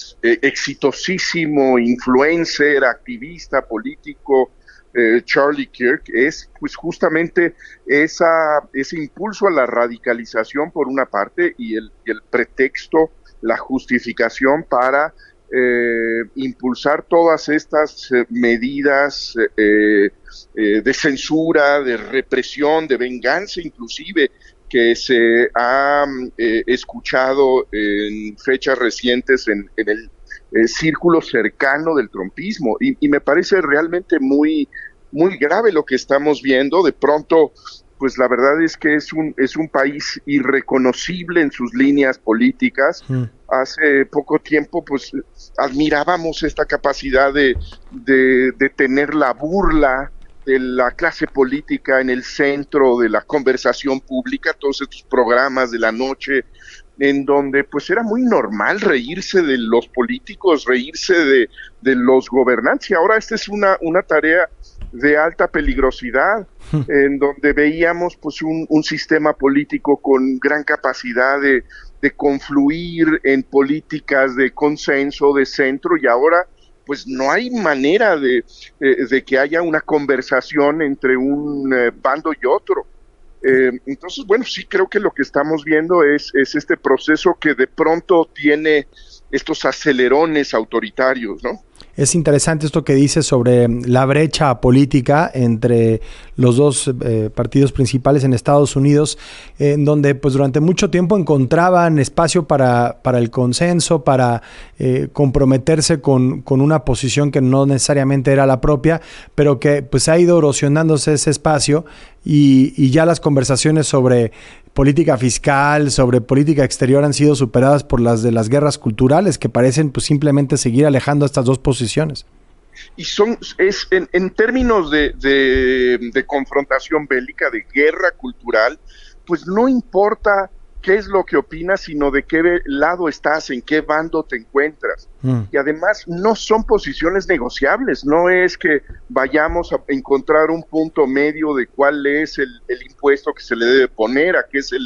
exitosísimo influencer, activista político Charlie Kirk es pues justamente ese impulso a la radicalización por una parte y el pretexto, la justificación para impulsar todas estas medidas de censura, de represión, de venganza inclusive, que se ha escuchado en fechas recientes en el círculo cercano del trumpismo. Y me parece realmente muy, muy grave lo que estamos viendo. De pronto, pues la verdad es que es un país irreconocible en sus líneas políticas. Hace poco tiempo, pues, admirábamos esta capacidad de tener la burla de la clase política en el centro de la conversación pública, todos estos programas de la noche, en donde pues era muy normal reírse de los políticos, reírse de los gobernantes, y ahora esta es una tarea de alta peligrosidad, en donde veíamos pues un sistema político con gran capacidad de confluir en políticas de consenso, de centro, y ahora pues no hay manera de que haya una conversación entre un bando y otro. Entonces, bueno, sí creo que lo que estamos viendo es este proceso que de pronto tiene estos acelerones autoritarios, ¿no? Es interesante esto que dices sobre la brecha política entre los dos partidos principales en Estados Unidos, en donde pues durante mucho tiempo encontraban espacio para el consenso, para comprometerse con una posición que no necesariamente era la propia, pero que pues ha ido erosionándose ese espacio y ya las conversaciones sobre política fiscal, sobre política exterior han sido superadas por las de las guerras culturales, que parecen pues simplemente seguir alejando estas dos posiciones. Y en términos de confrontación bélica, de guerra cultural, pues no importa qué es lo que opinas, sino de qué lado estás, en qué bando te encuentras. Y además no son posiciones negociables, no es que vayamos a encontrar un punto medio de cuál es el impuesto que se le debe poner, a qué se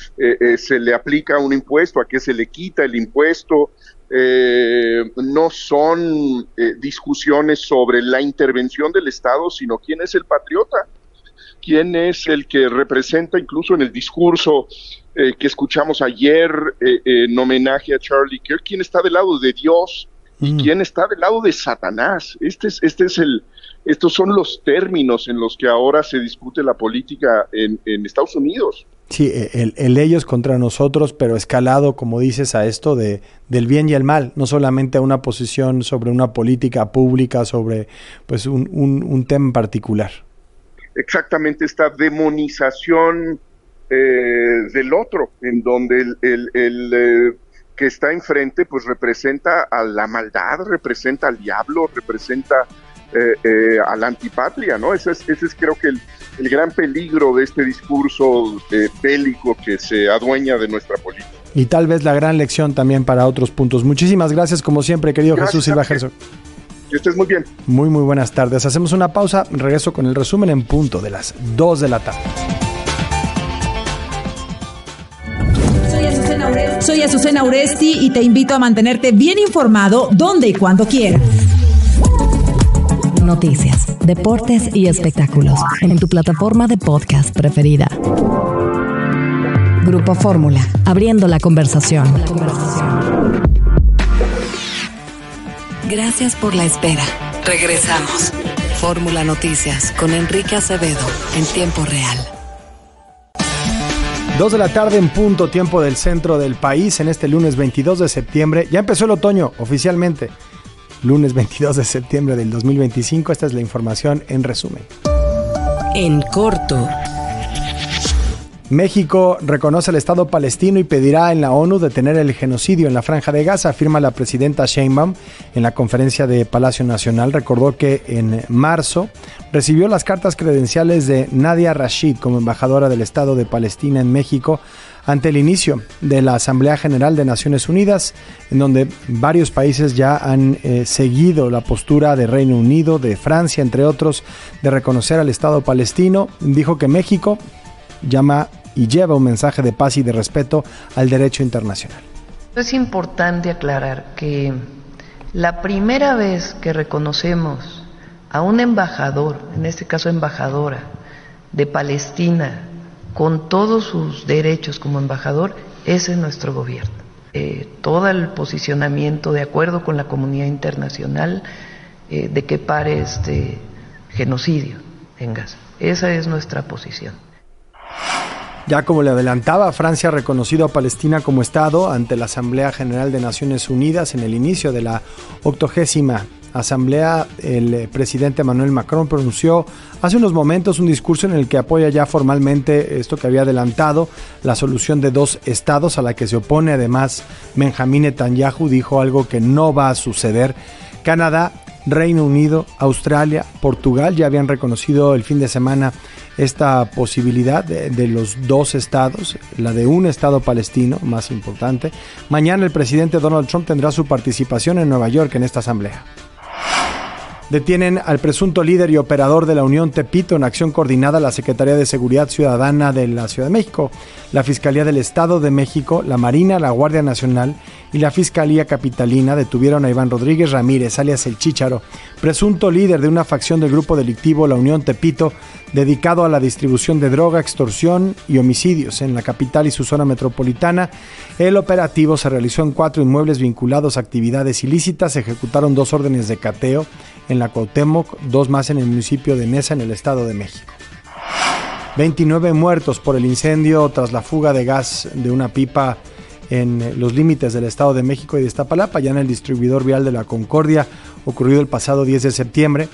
le aplica un impuesto, a qué se le quita el impuesto. No son discusiones sobre la intervención del Estado, sino quién es el patriota, quién es el que representa, incluso en el discurso que escuchamos ayer en homenaje a Charlie Kirk, quién está del lado de Dios y quién está del lado de Satanás. Estos son los términos en los que ahora se discute la política en Estados Unidos. Sí, el ellos contra nosotros, pero escalado, como dices, a esto del bien y el mal, no solamente a una posición sobre una política pública, sobre pues un tema en particular. Exactamente, esta demonización del otro, en donde el que está enfrente pues representa a la maldad, representa al diablo, representa a la antipatria, ¿no? Ese es creo que el gran peligro de este discurso bélico que se adueña de nuestra política. Y tal vez la gran lección también para otros puntos. Muchísimas gracias, como siempre, querido Jesús Silva Herzog. Que estés muy bien. Muy buenas tardes. Hacemos una pausa, regreso con el resumen en punto de las 2 de la tarde. Soy Azucena Uresti y te invito a mantenerte bien informado donde y cuando quieras. Noticias, deportes y espectáculos en tu plataforma de podcast preferida. Grupo Fórmula, abriendo la conversación. Gracias por la espera. Regresamos. Fórmula Noticias con Enrique Acevedo en tiempo real. 2 de la tarde en punto, tiempo del centro del país, en este lunes 22 de septiembre. Ya empezó el otoño oficialmente. Lunes 22 de septiembre del 2025. Esta es la información en resumen. En corto. México reconoce al Estado palestino y pedirá en la ONU detener el genocidio en la Franja de Gaza, afirma la presidenta Sheinbaum en la conferencia de Palacio Nacional. Recordó que en marzo recibió las cartas credenciales de Nadia Rashid como embajadora del Estado de Palestina en México ante el inicio de la Asamblea General de Naciones Unidas, en donde varios países ya han seguido la postura de Reino Unido, de Francia, entre otros, de reconocer al Estado palestino. Dijo que México llama y lleva un mensaje de paz y de respeto al derecho internacional. Es importante aclarar que la primera vez que reconocemos a un embajador, en este caso embajadora, de Palestina, con todos sus derechos como embajador, es en nuestro gobierno. Todo el posicionamiento de acuerdo con la comunidad internacional de que pare este genocidio en Gaza. Esa es nuestra posición. Ya como le adelantaba, Francia ha reconocido a Palestina como Estado ante la Asamblea General de Naciones Unidas. En el inicio de la 80ª Asamblea, el presidente Emmanuel Macron pronunció hace unos momentos un discurso en el que apoya ya formalmente esto que había adelantado, la solución de 2 estados, a la que se opone además Benjamín Netanyahu. Dijo algo que no va a suceder. Canadá, Reino Unido, Australia, Portugal ya habían reconocido el fin de semana esta posibilidad de los 2 estados, la de un estado palestino, más importante. Mañana el presidente Donald Trump tendrá su participación en Nueva York en esta asamblea. Detienen al presunto líder y operador de la Unión Tepito en acción coordinada la Secretaría de Seguridad Ciudadana de la Ciudad de México, la Fiscalía del Estado de México, la Marina, la Guardia Nacional y la Fiscalía Capitalina detuvieron a Iván Rodríguez Ramírez, alias El Chícharo, presunto líder de una facción del grupo delictivo La Unión Tepito, dedicado a la distribución de droga, extorsión y homicidios en la capital y su zona metropolitana. El operativo se realizó en 4 inmuebles vinculados a actividades ilícitas. Se ejecutaron 2 órdenes de cateo en la Cuauhtémoc, 2 más en el municipio de Neza, en el Estado de México. 29 muertos por el incendio tras la fuga de gas de una pipa en los límites del Estado de México y de Iztapalapa, ya en el distribuidor vial de la Concordia, ocurrido el pasado 10 de septiembre.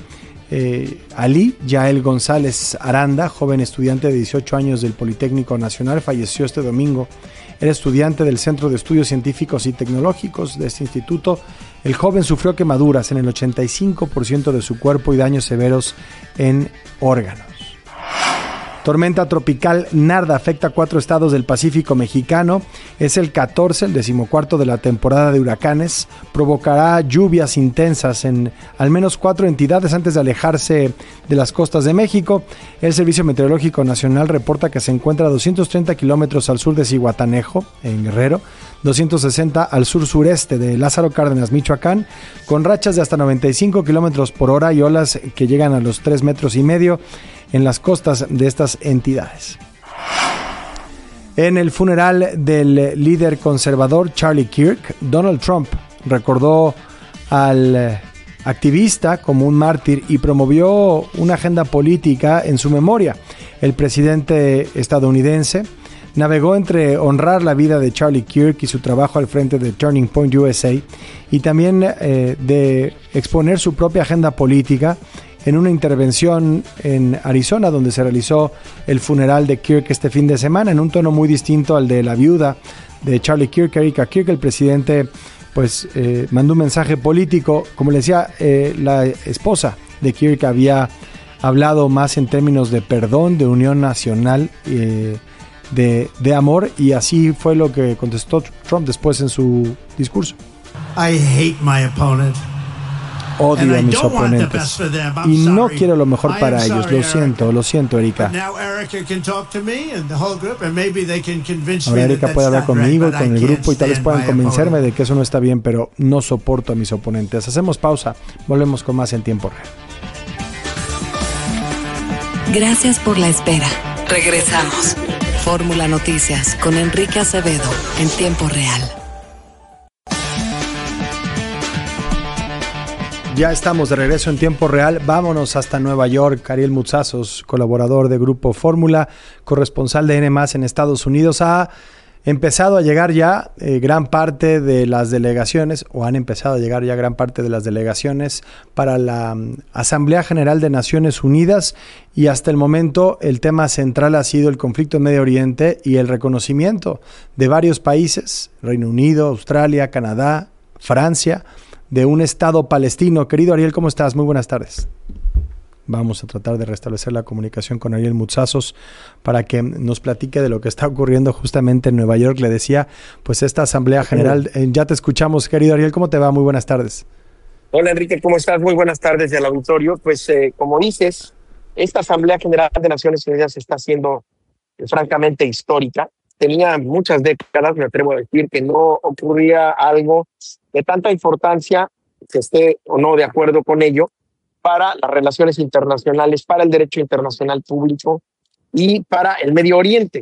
Ali Yael González Aranda, joven estudiante de 18 años del Politécnico Nacional, falleció este domingo. Era estudiante del Centro de Estudios Científicos y Tecnológicos de este instituto. El joven sufrió quemaduras en el 85% de su cuerpo y daños severos en órganos. Tormenta tropical Narda afecta a 4 estados del Pacífico mexicano. Es el 14, el 14º de la temporada de huracanes. Provocará lluvias intensas en al menos 4 entidades antes de alejarse de las costas de México. El Servicio Meteorológico Nacional reporta que se encuentra a 230 kilómetros al sur de Zihuatanejo, en Guerrero, 260 al sur-sureste de Lázaro Cárdenas, Michoacán, con rachas de hasta 95 kilómetros por hora y olas que llegan a los 3,5 metros en las costas de estas entidades. En el funeral del líder conservador Charlie Kirk, Donald Trump recordó al activista como un mártir y promovió una agenda política en su memoria. El presidente estadounidense navegó entre honrar la vida de Charlie Kirk y su trabajo al frente de Turning Point USA y también de exponer su propia agenda política en una intervención en Arizona, donde se realizó el funeral de Kirk este fin de semana, en un tono muy distinto al de la viuda de Charlie Kirk, Erika Kirk. El presidente mandó un mensaje político. Como le decía, la esposa de Kirk había hablado más en términos de perdón, de unión nacional, de amor, y así fue lo que contestó Trump después en su discurso. I hate my opponent. Odio a mis oponentes y no quiero lo mejor para ellos. Lo siento, Erika. Ahora Erika puede hablar conmigo y con el grupo y tal vez puedan convencerme de que eso no está bien, pero no soporto a mis oponentes. Hacemos pausa, volvemos con más en tiempo real. Gracias por la espera. Regresamos. Fórmula Noticias con Enrique Acevedo en tiempo real. Ya estamos de regreso en tiempo real. Vámonos hasta Nueva York. Ariel Mutsazos, colaborador de Grupo Fórmula, corresponsal de N+ en Estados Unidos, ha empezado a llegar ya gran parte de las delegaciones, o han empezado a llegar ya gran parte de las delegaciones para la Asamblea General de Naciones Unidas, y hasta el momento el tema central ha sido el conflicto en Medio Oriente y el reconocimiento de varios países, Reino Unido, Australia, Canadá, Francia, de un Estado palestino. Querido Ariel, ¿cómo estás? Muy buenas tardes. Vamos a tratar de restablecer la comunicación con Ariel Mutsazos para que nos platique de lo que está ocurriendo justamente en Nueva York. Le decía, pues esta Asamblea General, ya te escuchamos, querido Ariel, ¿cómo te va? Muy buenas tardes. Hola Enrique, ¿cómo estás? Muy buenas tardes al auditorio. Pues como dices, esta Asamblea General de Naciones Unidas está siendo francamente histórica. Tenía muchas décadas, me atrevo a decir, que no ocurría algo de tanta importancia, que esté o no de acuerdo con ello, para las relaciones internacionales, para el derecho internacional público y para el Medio Oriente.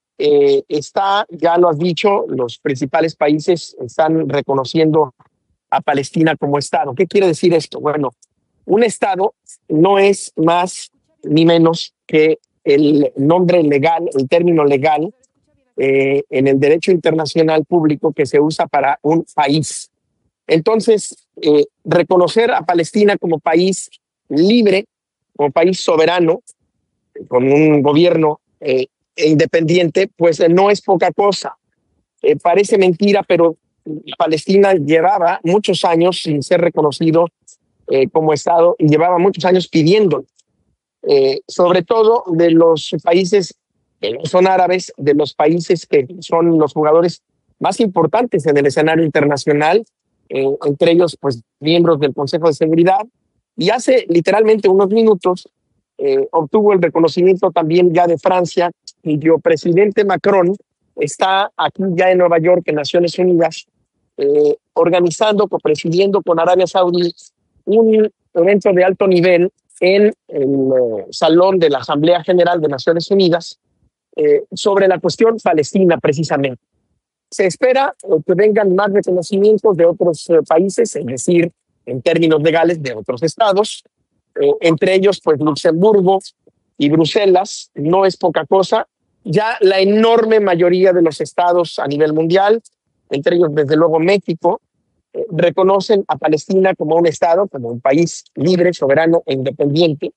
Ya lo has dicho, los principales países están reconociendo a Palestina como Estado. ¿Qué quiere decir esto? Bueno, un Estado no es más ni menos que el nombre legal, el término legal en el derecho internacional público que se usa para un país. Entonces, reconocer a Palestina como país libre, como país soberano, con un gobierno independiente, pues no es poca cosa. Parece mentira, pero Palestina llevaba muchos años sin ser reconocido como Estado y llevaba muchos años pidiéndolo. Sobre todo de los países que no son árabes, de los países que son los jugadores más importantes en el escenario internacional, entre ellos pues miembros del Consejo de Seguridad, y hace literalmente unos minutos obtuvo el reconocimiento también ya de Francia, cuyo presidente Macron está aquí ya en Nueva York, en Naciones Unidas, organizando, copresidiendo con Arabia Saudí un evento de alto nivel en el Salón de la Asamblea General de Naciones Unidas sobre la cuestión palestina precisamente. Se espera que vengan más reconocimientos de otros países, es decir, en términos legales de otros estados, entre ellos pues Luxemburgo y Bruselas. No es poca cosa. Ya la enorme mayoría de los estados a nivel mundial, entre ellos desde luego México, reconocen a Palestina como un estado, como un país libre, soberano e independiente.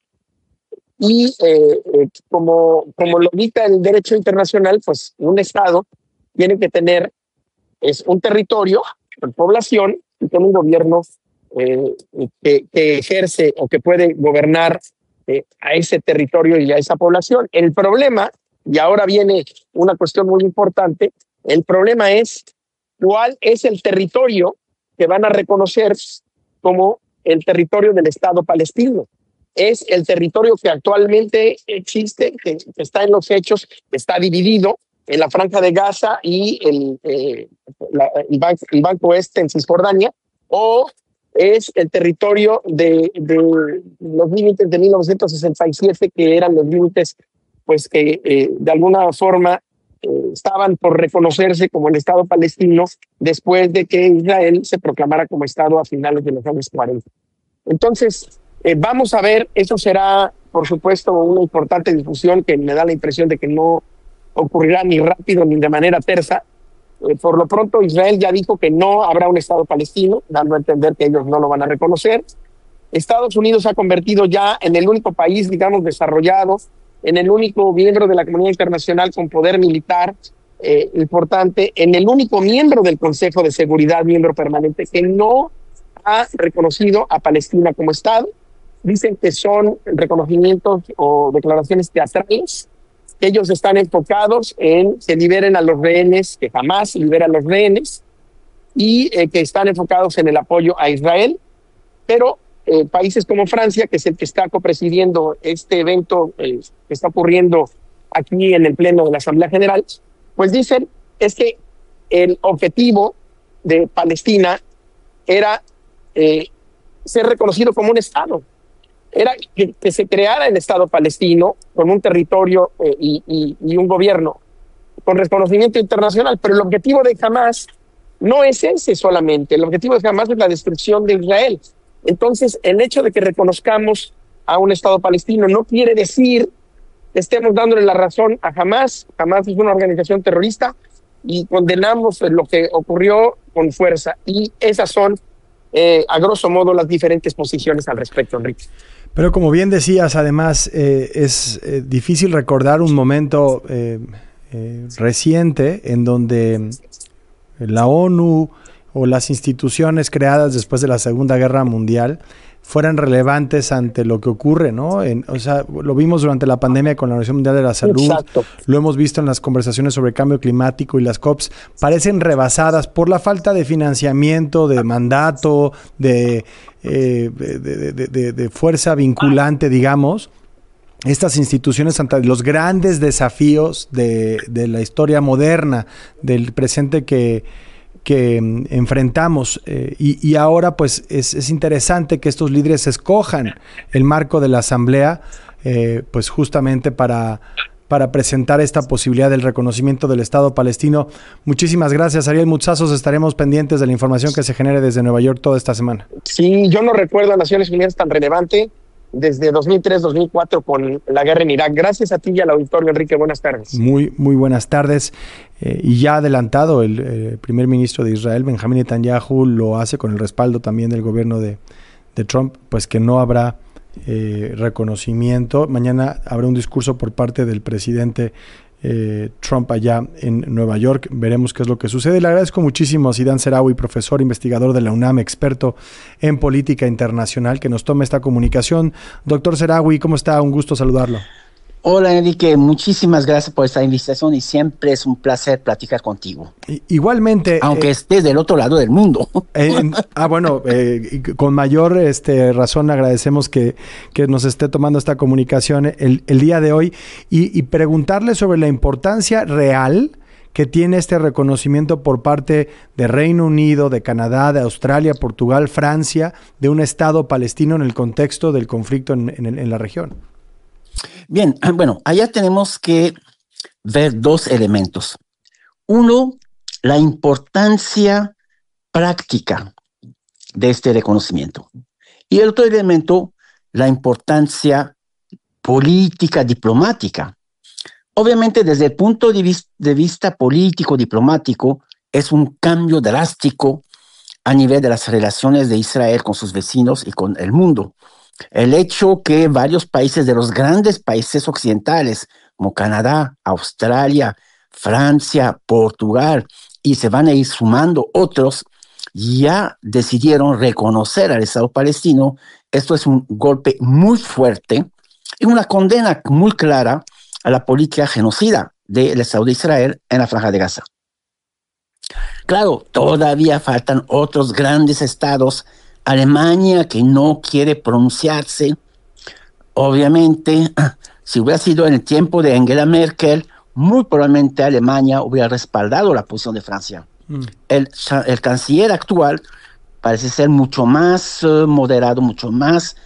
Y como lo dicta el derecho internacional, pues un estado tiene que tener un territorio con población y con un gobierno que ejerce o que puede gobernar a ese territorio y a esa población. El problema, y ahora viene una cuestión muy importante, el problema es cuál es el territorio que van a reconocer como el territorio del Estado palestino. Es el territorio que actualmente existe, que está en los hechos, que está dividido en la Franja de Gaza y el Banco Este en Cisjordania, o es el territorio de los límites de 1967, que eran los límites pues que de alguna forma estaban por reconocerse como el Estado palestino después de que Israel se proclamara como Estado a finales de los años 40. Entonces, vamos a ver, eso será, por supuesto, una importante discusión que me da la impresión de que no ocurrirá ni rápido ni de manera tersa. Por lo pronto, Israel ya dijo que no habrá un Estado palestino, dando a entender que ellos no lo van a reconocer. Estados Unidos se ha convertido ya en el único país, digamos, desarrollado, en el único miembro de la comunidad internacional con poder militar importante, en el único miembro del Consejo de Seguridad, miembro permanente, que no ha reconocido a Palestina como Estado. Dicen que son reconocimientos o declaraciones teatrales, que ellos están enfocados en que liberen a los rehenes, que jamás libera a los rehenes, y que están enfocados en el apoyo a Israel. Pero países como Francia, que es el que está copresidiendo este evento que está ocurriendo aquí en el Pleno de la Asamblea General, pues dicen es que el objetivo de Palestina era ser reconocido como un Estado. Era que se creara el Estado palestino con un territorio y un gobierno con reconocimiento internacional, pero el objetivo de Hamás no es ese solamente, el objetivo de Hamás es la destrucción de Israel. Entonces, el hecho de que reconozcamos a un Estado palestino no quiere decir que estemos dándole la razón a Hamás. Hamás es una organización terrorista y condenamos lo que ocurrió con fuerza. Y esas son, a grosso modo, las diferentes posiciones al respecto, Enrique. Pero como bien decías, además, es difícil recordar un momento reciente en donde la ONU o las instituciones creadas después de la Segunda Guerra Mundial fueran relevantes ante lo que ocurre, ¿no? O sea, lo vimos durante la pandemia con la Organización Mundial de la Salud. Exacto. Lo hemos visto en las conversaciones sobre cambio climático y las COPs. Parecen rebasadas por la falta de financiamiento, de mandato, de fuerza vinculante, digamos. Estas instituciones ante los grandes desafíos de la historia moderna, del presente que enfrentamos, y ahora pues es interesante que estos líderes escojan el marco de la asamblea, pues justamente para presentar esta posibilidad del reconocimiento del Estado palestino. Muchísimas gracias, Ariel Mutsazos. Estaremos pendientes de la información que se genere desde Nueva York toda esta semana. Sí, yo no recuerdo a Naciones Unidas tan relevante desde 2003-2004 con la guerra en Irak. Gracias a ti y al auditorio, Enrique. Buenas tardes. Muy buenas tardes. Y ya adelantado, el primer ministro de Israel, Benjamín Netanyahu, lo hace con el respaldo también del gobierno de Trump, pues que no habrá reconocimiento. Mañana habrá un discurso por parte del presidente Trump allá en Nueva York. Veremos qué es lo que sucede. Le agradezco muchísimo a Siddharth Sehrawi, profesor investigador de la UNAM, experto en política internacional, que nos tome esta comunicación. Doctor Sehrawi, ¿cómo está? Un gusto saludarlo. Hola, Enrique, muchísimas gracias por esta invitación y siempre es un placer platicar contigo. Igualmente. Aunque estés del otro lado del mundo. Con mayor razón agradecemos que nos esté tomando esta comunicación el día de hoy y preguntarle sobre la importancia real que tiene este reconocimiento por parte de Reino Unido, de Canadá, de Australia, Portugal, Francia, de un Estado palestino en el contexto del conflicto en la región. Bien, bueno, allá tenemos que ver dos elementos. Uno, la importancia práctica de este reconocimiento. Y el otro elemento, la importancia política, diplomática. Obviamente, desde el punto de vista político, diplomático, es un cambio drástico a nivel de las relaciones de Israel con sus vecinos y con el mundo. El hecho que varios países de los grandes países occidentales, como Canadá, Australia, Francia, Portugal, y se van a ir sumando otros, ya decidieron reconocer al Estado palestino. Esto es un golpe muy fuerte y una condena muy clara a la política genocida del Estado de Israel en la Franja de Gaza. Claro, todavía faltan otros grandes estados. Alemania, que no quiere pronunciarse. Obviamente, si hubiera sido en el tiempo de Angela Merkel, muy probablemente Alemania hubiera respaldado la posición de Francia. El canciller actual parece ser mucho más moderado, mucho más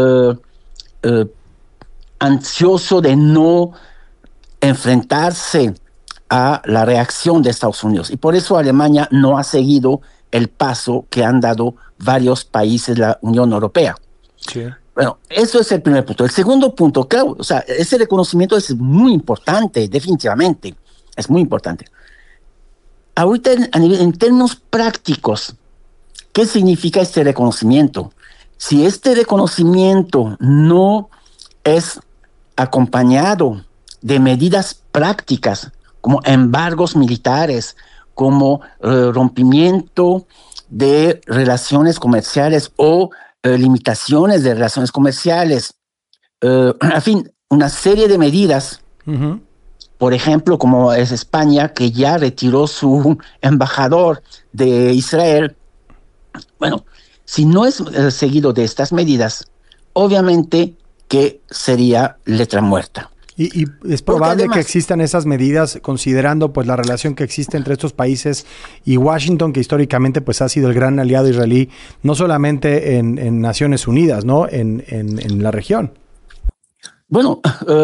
ansioso de no enfrentarse a la reacción de Estados Unidos. Y por eso Alemania no ha seguido el paso que han dado varios países de la Unión Europea. Sí. Bueno, eso es el primer punto. El segundo punto, claro, o sea, ese reconocimiento es muy importante, definitivamente, es muy importante. Ahorita, en términos prácticos, ¿qué significa este reconocimiento? Si este reconocimiento no es acompañado de medidas prácticas, como embargos militares, como rompimiento de relaciones comerciales o limitaciones de relaciones comerciales, en fin, una serie de medidas, por ejemplo, como es España, que ya retiró su embajador de Israel. Bueno, si no es seguido de estas medidas, obviamente que sería letra muerta. Y es probable además que existan esas medidas considerando pues la relación que existe entre estos países y Washington, que históricamente pues ha sido el gran aliado israelí, no solamente en Naciones Unidas, ¿no? En la región. Bueno,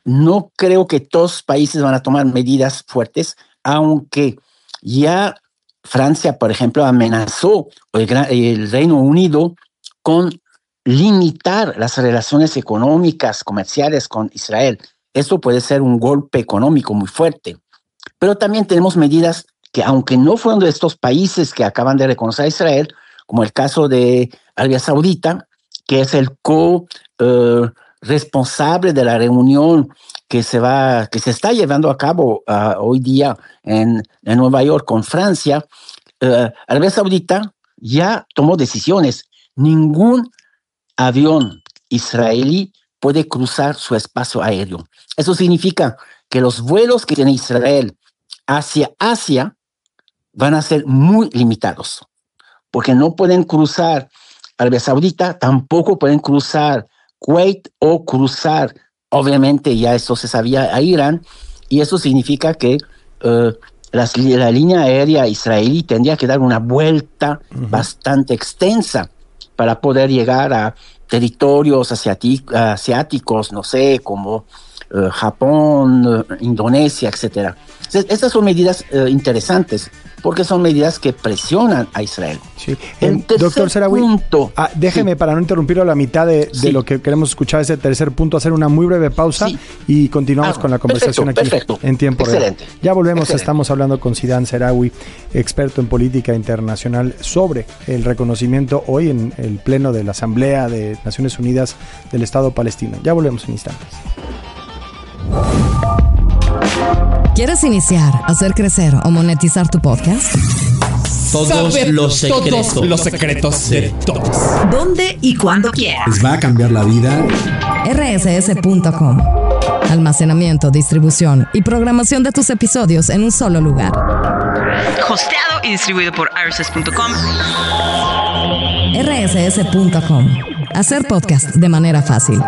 no creo que todos los países van a tomar medidas fuertes, aunque ya Francia, por ejemplo, amenazó el Reino Unido con limitar las relaciones económicas, comerciales con Israel. Esto puede ser un golpe económico muy fuerte. Pero también tenemos medidas que, aunque no fueron de estos países que acaban de reconocer a Israel, como el caso de Arabia Saudita, que es el responsable de la reunión que se está llevando a cabo hoy día en Nueva York con Francia. Arabia Saudita ya tomó decisiones. Ningún avión israelí puede cruzar su espacio aéreo. Eso significa que los vuelos que tiene Israel hacia Asia van a ser muy limitados, porque no pueden cruzar Arabia Saudita, tampoco pueden cruzar Kuwait o cruzar, obviamente ya esto se sabía, a Irán, y eso significa que la línea aérea israelí tendría que dar una vuelta bastante extensa para poder llegar a territorios asiáticos, no sé, como Japón, Indonesia, etcétera. Estas son medidas interesantes, porque son medidas que presionan a Israel. Sí. Doctor Seraoui, déjeme, para no interrumpirlo a la mitad de lo que queremos escuchar, ese tercer punto, hacer una muy breve pausa y continuamos con la conversación aquí en tiempo real. Ya volvemos, estamos hablando con Zidan Seraoui, experto en política internacional, sobre el reconocimiento hoy en el Pleno de la Asamblea de Naciones Unidas del Estado palestino. Ya volvemos en instantes. ¿Quieres iniciar, hacer crecer o monetizar tu podcast? Todos los secretos de todos. ¿Dónde y cuándo quieras? Les va a cambiar la vida. rss.com. Almacenamiento, distribución y programación de tus episodios en un solo lugar. Hosteado y distribuido por rss.com. rss.com. Hacer podcast de manera fácil.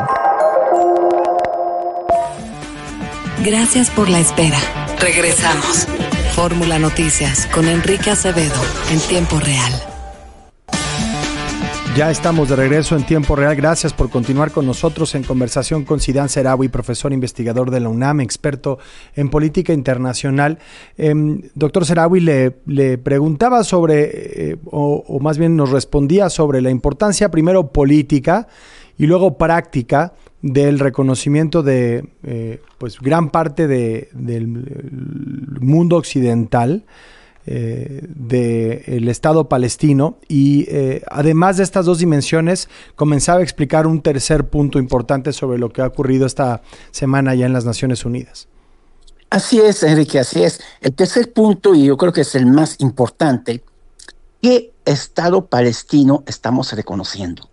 Gracias por la espera. Regresamos. Fórmula Noticias con Enrique Acevedo en tiempo real. Ya estamos de regreso en tiempo real. Gracias por continuar con nosotros en conversación con Zidan Seraoui, profesor investigador de la UNAM, experto en política internacional. Doctor Seraoui, le preguntaba sobre, o más bien nos respondía sobre la importancia primero política y luego práctica del reconocimiento de pues gran parte del mundo occidental del Estado palestino, y además de estas dos dimensiones comenzaba a explicar un tercer punto importante sobre lo que ha ocurrido esta semana ya en las Naciones Unidas. Así es, Enrique, así es. El tercer punto, y yo creo que es el más importante, ¿qué Estado palestino estamos reconociendo?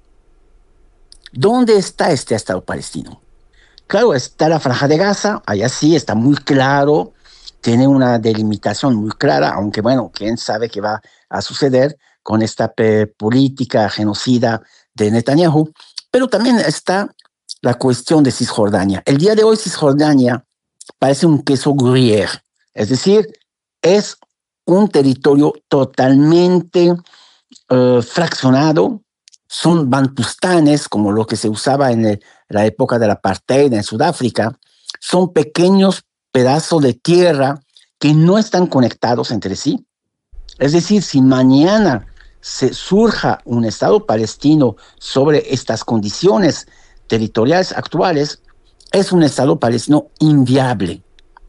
¿Dónde está este Estado palestino? Claro, está la Franja de Gaza, allá sí está muy claro, tiene una delimitación muy clara, aunque bueno, quién sabe qué va a suceder con esta política genocida de Netanyahu. Pero también está la cuestión de Cisjordania. El día de hoy Cisjordania parece un queso gruyère, es decir, es un territorio totalmente fraccionado. Son bantustanes, como lo que se usaba en la época del apartheid en Sudáfrica. Son pequeños pedazos de tierra que no están conectados entre sí. Es decir, si mañana surja un Estado palestino sobre estas condiciones territoriales actuales, es un Estado palestino inviable.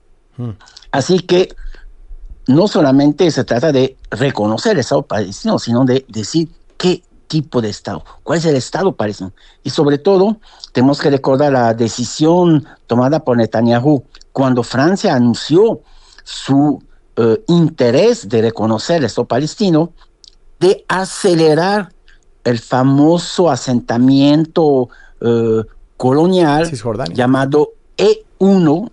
Así que no solamente se trata de reconocer el Estado palestino, sino de decir qué tipo de Estado, cuál es el Estado palestino. Y sobre todo, tenemos que recordar la decisión tomada por Netanyahu cuando Francia anunció su interés de reconocer el Estado palestino, de acelerar el famoso asentamiento colonial llamado E1,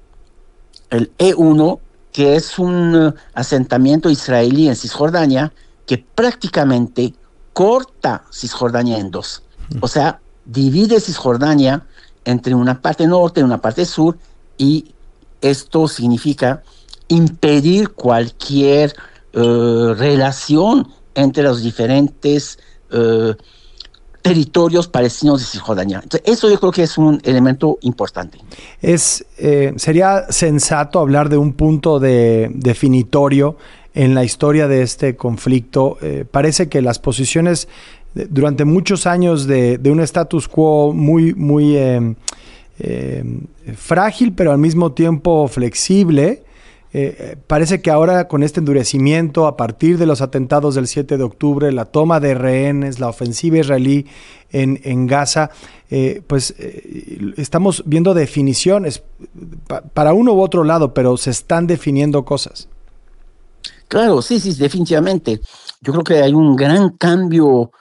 el E1, que es un asentamiento israelí en Cisjordania que prácticamente corta Cisjordania en dos. O sea, divide Cisjordania entre una parte norte y una parte sur, y esto significa impedir cualquier relación entre los diferentes territorios palestinos de Cisjordania. Entonces, eso yo creo que es un elemento importante. Sería sensato hablar de un punto definitorio en la historia de este conflicto. Parece que las posiciones durante muchos años de un status quo muy frágil, pero al mismo tiempo flexible, parece que ahora con este endurecimiento a partir de los atentados del 7 de octubre, la toma de rehenes, la ofensiva israelí en Gaza, estamos viendo definiciones para uno u otro lado, pero se están definiendo cosas. Claro, sí, definitivamente. Yo creo que hay un gran cambio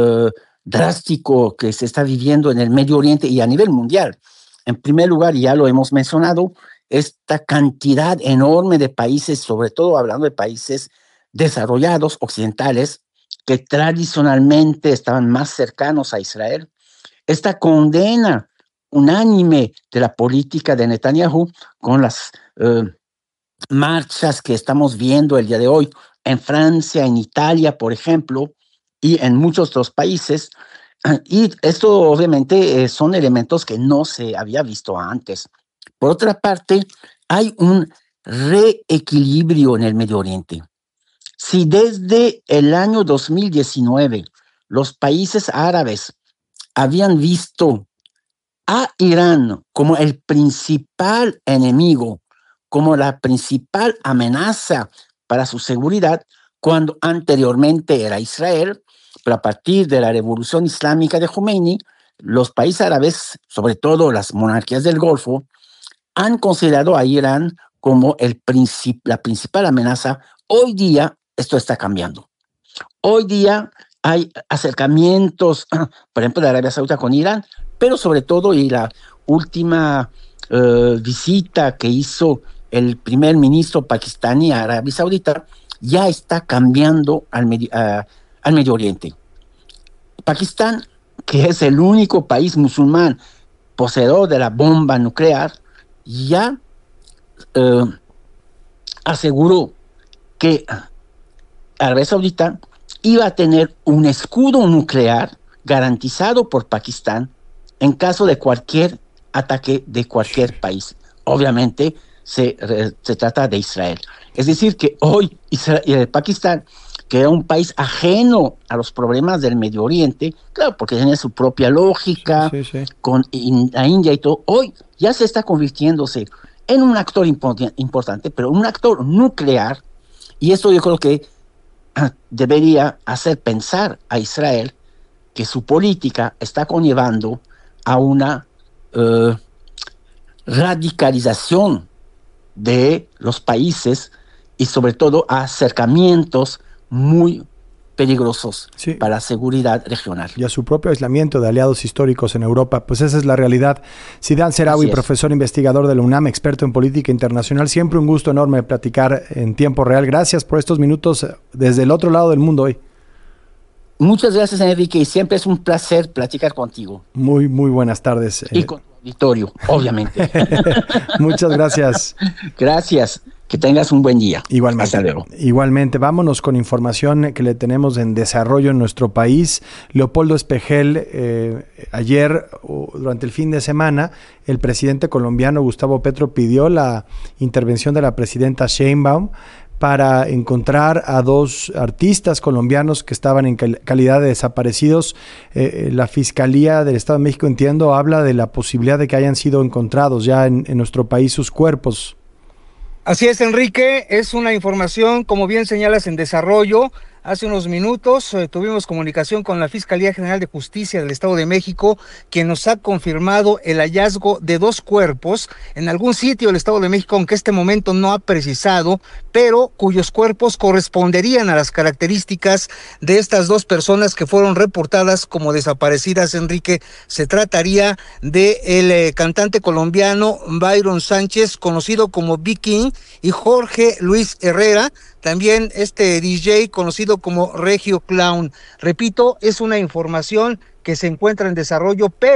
drástico que se está viviendo en el Medio Oriente y a nivel mundial. En primer lugar, ya lo hemos mencionado, esta cantidad enorme de países, sobre todo hablando de países desarrollados, occidentales, que tradicionalmente estaban más cercanos a Israel, esta condena unánime de la política de Netanyahu con las marchas que estamos viendo el día de hoy en Francia, en Italia, por ejemplo, y en muchos otros países. Y esto obviamente son elementos que no se había visto antes. Por otra parte, hay un reequilibrio en el Medio Oriente. Si desde el año 2019 los países árabes habían visto a Irán como el principal enemigo, como la principal amenaza para su seguridad, cuando anteriormente era Israel, pero a partir de la revolución islámica de Khomeini, los países árabes, sobre todo las monarquías del Golfo, han considerado a Irán como la principal amenaza. Hoy día esto está cambiando. Hoy día hay acercamientos, por ejemplo, de Arabia Saudita con Irán, pero sobre todo, y la última visita que hizo el primer ministro pakistaní a Arabia Saudita, ya está cambiando al Medio Oriente. Pakistán, que es el único país musulmán poseedor de la bomba nuclear, ya aseguró que Arabia Saudita iba a tener un escudo nuclear garantizado por Pakistán en caso de cualquier ataque de cualquier país. Obviamente se trata de Israel. Es decir, que hoy Pakistán, que era un país ajeno a los problemas del Medio Oriente, claro, porque tiene su propia lógica, con la India y todo, hoy ya se está convirtiéndose en un actor importante, pero un actor nuclear, y esto yo creo que debería hacer pensar a Israel que su política está conllevando a una radicalización de los países y sobre todo a acercamientos muy peligrosos para la seguridad regional. Y a su propio aislamiento de aliados históricos en Europa. Pues esa es la realidad. Zidan Seraoui, profesor investigador de la UNAM, experto en política internacional. Siempre un gusto enorme platicar en tiempo real. Gracias por estos minutos desde el otro lado del mundo hoy. Muchas gracias, Enrique, y siempre es un placer platicar contigo. Muy buenas tardes. Y con tu auditorio, obviamente. Muchas gracias. Gracias. Que tengas un buen día. Igualmente. Hasta luego. Igualmente. Vámonos con información que le tenemos en desarrollo en nuestro país. Leopoldo Espejel, ayer, durante el fin de semana, el presidente colombiano Gustavo Petro pidió la intervención de la presidenta Sheinbaum para encontrar a dos artistas colombianos que estaban en calidad de desaparecidos. La Fiscalía del Estado de México, entiendo, habla de la posibilidad de que hayan sido encontrados ya en nuestro país sus cuerpos. Así es, Enrique, es una información, como bien señalas, en desarrollo. Hace unos minutos tuvimos comunicación con la Fiscalía General de Justicia del Estado de México, quien nos ha confirmado el hallazgo de dos cuerpos en algún sitio del Estado de México, aunque este momento no ha precisado, pero cuyos cuerpos corresponderían a las características de estas dos personas que fueron reportadas como desaparecidas, Enrique. Se trataría de el cantante colombiano Byron Sánchez, conocido como B-King, y Jorge Luis Herrera, también este DJ conocido como Regio Clown. Repito, es una información que se encuentra en desarrollo, pero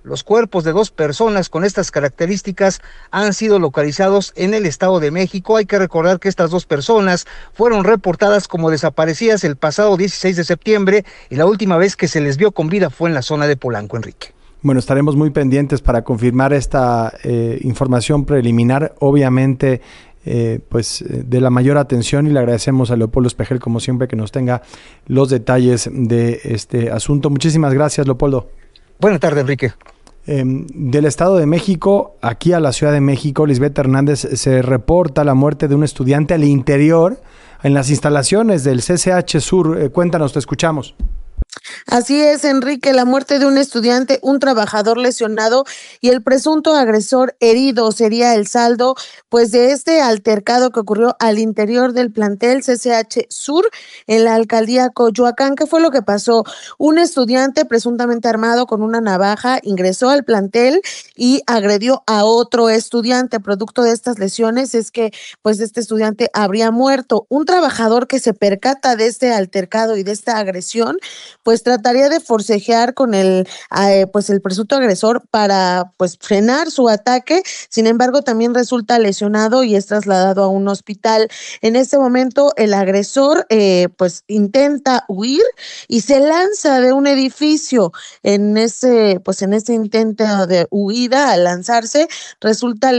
Los cuerpos de 2 personas con estas características han sido localizados en el Estado de México. Hay que recordar que estas 2 personas fueron reportadas como desaparecidas el pasado 16 de septiembre y la última vez que se les vio con vida fue en la zona de Polanco, Enrique. Bueno, estaremos muy pendientes para confirmar esta información preliminar, obviamente de la mayor atención, y le agradecemos a Leopoldo Espejel como siempre que nos tenga los detalles de este asunto. Muchísimas gracias, Leopoldo. Buenas tardes, Enrique. Del Estado de México, aquí a la Ciudad de México, Lisbeth Hernández, se reporta la muerte de un estudiante al interior en las instalaciones del CCH Sur. Cuéntanos, te escuchamos. Así es, Enrique, la muerte de un estudiante, un trabajador lesionado y el presunto agresor herido sería el saldo, pues, de este altercado que ocurrió al interior del plantel CCH Sur en la alcaldía Coyoacán. ¿Qué fue lo que pasó? Un estudiante presuntamente armado con una navaja ingresó al plantel y agredió a otro estudiante. Producto de estas lesiones es que, pues, este estudiante habría muerto. Un trabajador que se percata de este altercado y de esta agresión, pues trataría de forcejear con el presunto agresor para, pues, frenar su ataque. Sin embargo, también resulta lesionado y es trasladado a un hospital. En este momento, el agresor pues intenta huir y se lanza de un edificio. En ese intento de huida, al lanzarse, resulta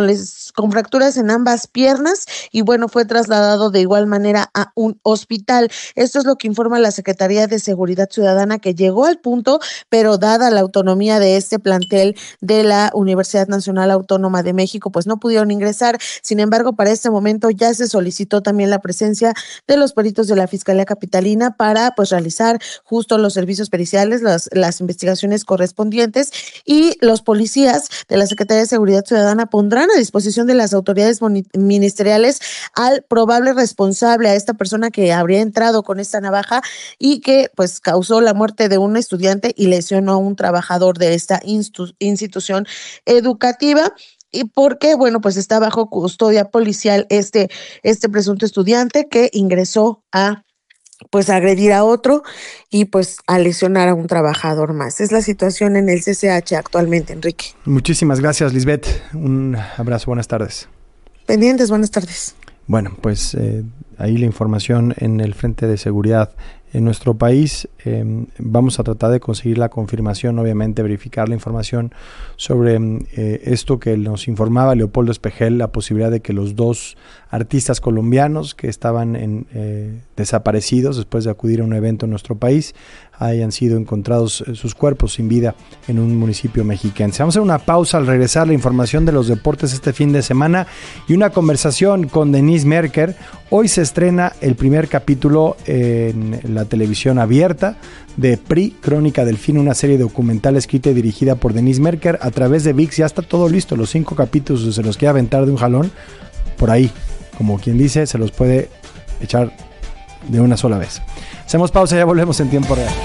con fracturas en ambas piernas y, bueno, fue trasladado de igual manera a un hospital. Esto es lo que informa la Secretaría de Seguridad Ciudadana, que llegó al punto, pero dada la autonomía de este plantel de la Universidad Nacional Autónoma de México, pues no pudieron ingresar. Sin embargo, para este momento ya se solicitó también la presencia de los peritos de la Fiscalía Capitalina para, pues, realizar justo los servicios periciales, las investigaciones correspondientes, y los policías de la Secretaría de Seguridad Ciudadana pondrán a disposición de las autoridades ministeriales al probable responsable, a esta persona que habría entrado con esta navaja y que, pues, causó la muerte de un estudiante y lesionó a un trabajador de esta institución educativa. Y porque, bueno, pues está bajo custodia policial este presunto estudiante que ingresó a, pues, agredir a otro y, pues, a lesionar a un trabajador más. Es la situación en el CCH actualmente, Enrique. Muchísimas gracias, Lisbeth. Un abrazo, buenas tardes. Pendientes, buenas tardes. Bueno, pues ahí la información en el frente de seguridad en nuestro país. Vamos a tratar de conseguir la confirmación, obviamente verificar la información sobre esto que nos informaba Leopoldo Espejel, la posibilidad de que los 2 artistas colombianos que estaban desaparecidos después de acudir a un evento en nuestro país hayan sido encontrados sus cuerpos sin vida en un municipio mexiquense. Vamos a hacer una pausa. Al regresar, la información de los deportes este fin de semana y una conversación con Denise Merker. Hoy se estrena el primer capítulo en la televisión abierta de PRI, Crónica del Fin, una serie documental escrita y dirigida por Denise Merker a través de ViX. Ya está todo listo, los 5 capítulos se los quiere aventar de un jalón, por ahí, como quien dice, se los puede echar de una sola vez. Hacemos pausa y ya volvemos en tiempo real.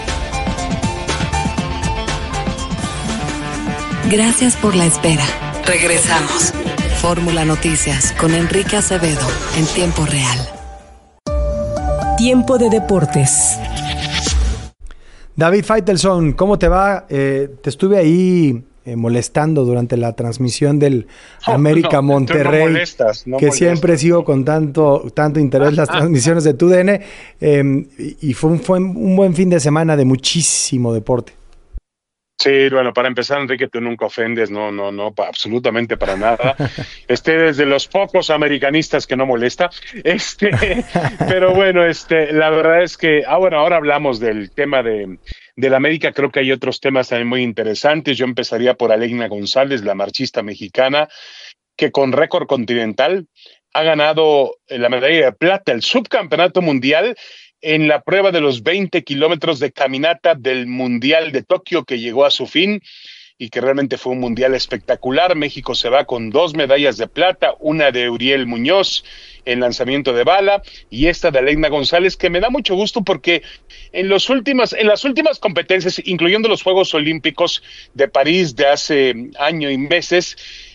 Gracias por la espera. Regresamos. Fórmula Noticias con Enrique Acevedo en tiempo real. Tiempo de deportes. David Faitelson, ¿cómo te va? Te estuve ahí molestando durante la transmisión del América Monterrey, no molestas. Siempre sigo con tanto interés las transmisiones de TUDN, y fue un buen fin de semana de muchísimo deporte. Sí, bueno, para empezar, Enrique, tú nunca ofendes, no, absolutamente para nada. Desde los pocos americanistas que no molesta, pero bueno, la verdad es que, ahora hablamos del tema del América. Creo que hay otros temas también muy interesantes. Yo empezaría por Aleina González, la marchista mexicana, que con récord continental ha ganado la medalla de plata, el subcampeonato mundial, en la prueba de los 20 kilómetros de caminata del Mundial de Tokio, que llegó a su fin y que realmente fue un mundial espectacular. México se va con 2 medallas de plata, una de Uriel Muñoz en lanzamiento de bala y esta de Aleina González, que me da mucho gusto porque en las últimas competencias, incluyendo los Juegos Olímpicos de París de hace año y meses,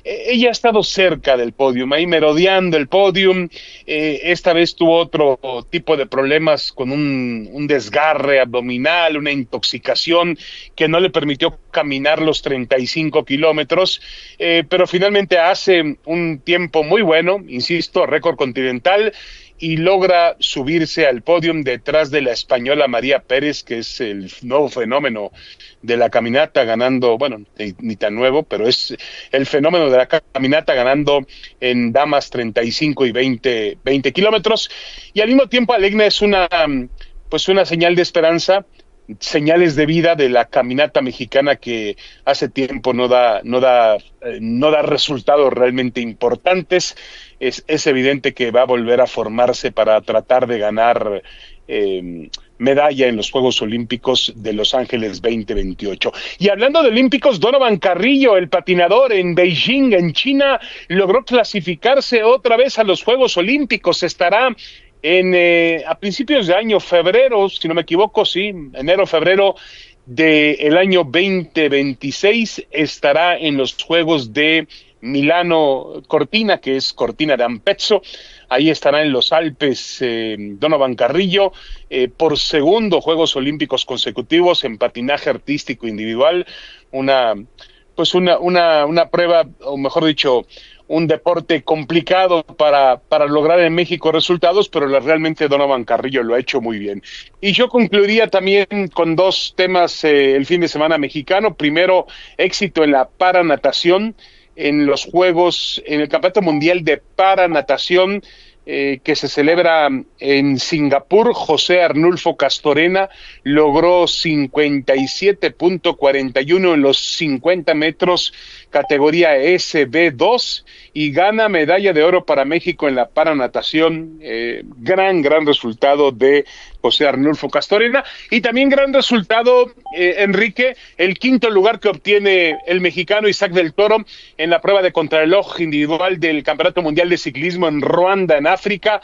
ella ha estado cerca del podium, ahí merodeando el podium. Esta vez tuvo otro tipo de problemas con un desgarre abdominal, una intoxicación que no le permitió caminar los 35 kilómetros, pero finalmente hace un tiempo muy bueno, insisto, récord continental, y logra subirse al podium detrás de la española María Pérez, que es el nuevo fenómeno de la caminata, ganando, bueno, ni tan nuevo, pero es el fenómeno de la caminata, ganando en damas 35 y 20 kilómetros. Y al mismo tiempo Alegna es una señal de esperanza, señales de vida de la caminata mexicana, que hace tiempo no da resultados realmente importantes. Es evidente que va a volver a formarse para tratar de ganar medalla en los Juegos Olímpicos de Los Ángeles 2028. Y hablando de olímpicos, Donovan Carrillo, el patinador en Beijing, en China, logró clasificarse otra vez a los Juegos Olímpicos. Estará a principios de año, febrero, si no me equivoco, sí, enero, febrero del año 2026, estará en los Juegos de Milano Cortina, que es Cortina d'Ampezzo. Ahí estará en los Alpes Donovan Carrillo, por segundo Juegos Olímpicos consecutivos en patinaje artístico individual, una prueba, o mejor dicho, un deporte complicado para lograr en México resultados, pero realmente Donovan Carrillo lo ha hecho muy bien. Y yo concluiría también con dos temas el fin de semana mexicano. Primero, éxito en la paranatación, en los Juegos, en el Campeonato Mundial de Paranatación, que se celebra en Singapur. José Arnulfo Castorena logró 57.41 en los 50 metros, categoría SB2, y gana medalla de oro para México en la paranatación. Gran resultado de José Arnulfo Castorena. Y también gran resultado, Enrique, el quinto lugar que obtiene el mexicano Isaac del Toro en la prueba de contrarreloj individual del Campeonato Mundial de Ciclismo en Ruanda, en África.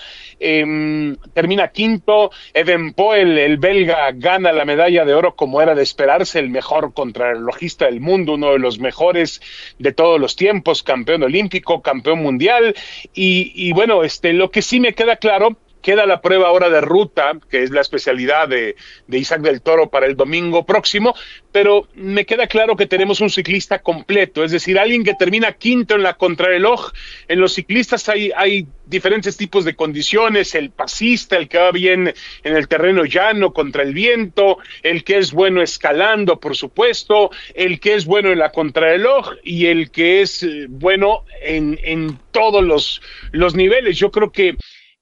Termina quinto. Evenepoel, el belga, gana la medalla de oro, como era de esperarse, el mejor contrarrelojista del mundo, uno de los mejores de todos los tiempos, campeón olímpico, campeón mundial. Y bueno, lo que sí me queda claro, queda la prueba ahora de ruta, que es la especialidad de Isaac del Toro para el domingo próximo, pero me queda claro que tenemos un ciclista completo, es decir, alguien que termina quinto en la contrarreloj. En los ciclistas hay diferentes tipos de condiciones: el pasista, el que va bien en el terreno llano contra el viento, el que es bueno escalando, por supuesto, el que es bueno en la contrarreloj y el que es bueno en todos los niveles. Yo creo que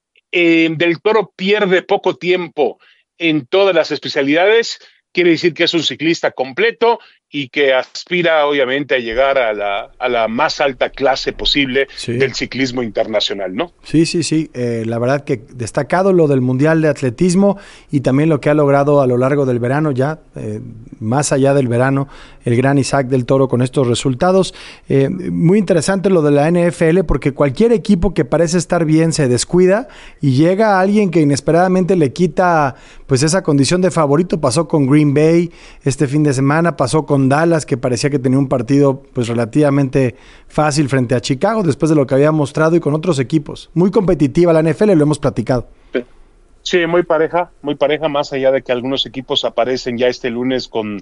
Del Toro pierde poco tiempo en todas las especialidades. Quiere decir que es un ciclista completo y que aspira obviamente a llegar a la más alta clase posible del ciclismo internacional, ¿no? Sí. La verdad que destacado lo del Mundial de Atletismo y también lo que ha logrado a lo largo del verano ya, más allá del verano, el gran Isaac del Toro con estos resultados. Muy interesante lo de la NFL, porque cualquier equipo que parece estar bien se descuida y llega alguien que inesperadamente le quita pues esa condición de favorito. Pasó con Green Bay este fin de semana, pasó con Dallas, que parecía que tenía un partido pues relativamente fácil frente a Chicago después de lo que había mostrado, y con otros equipos. Muy competitiva la NFL, lo hemos platicado. Sí, muy pareja, más allá de que algunos equipos aparecen ya este lunes con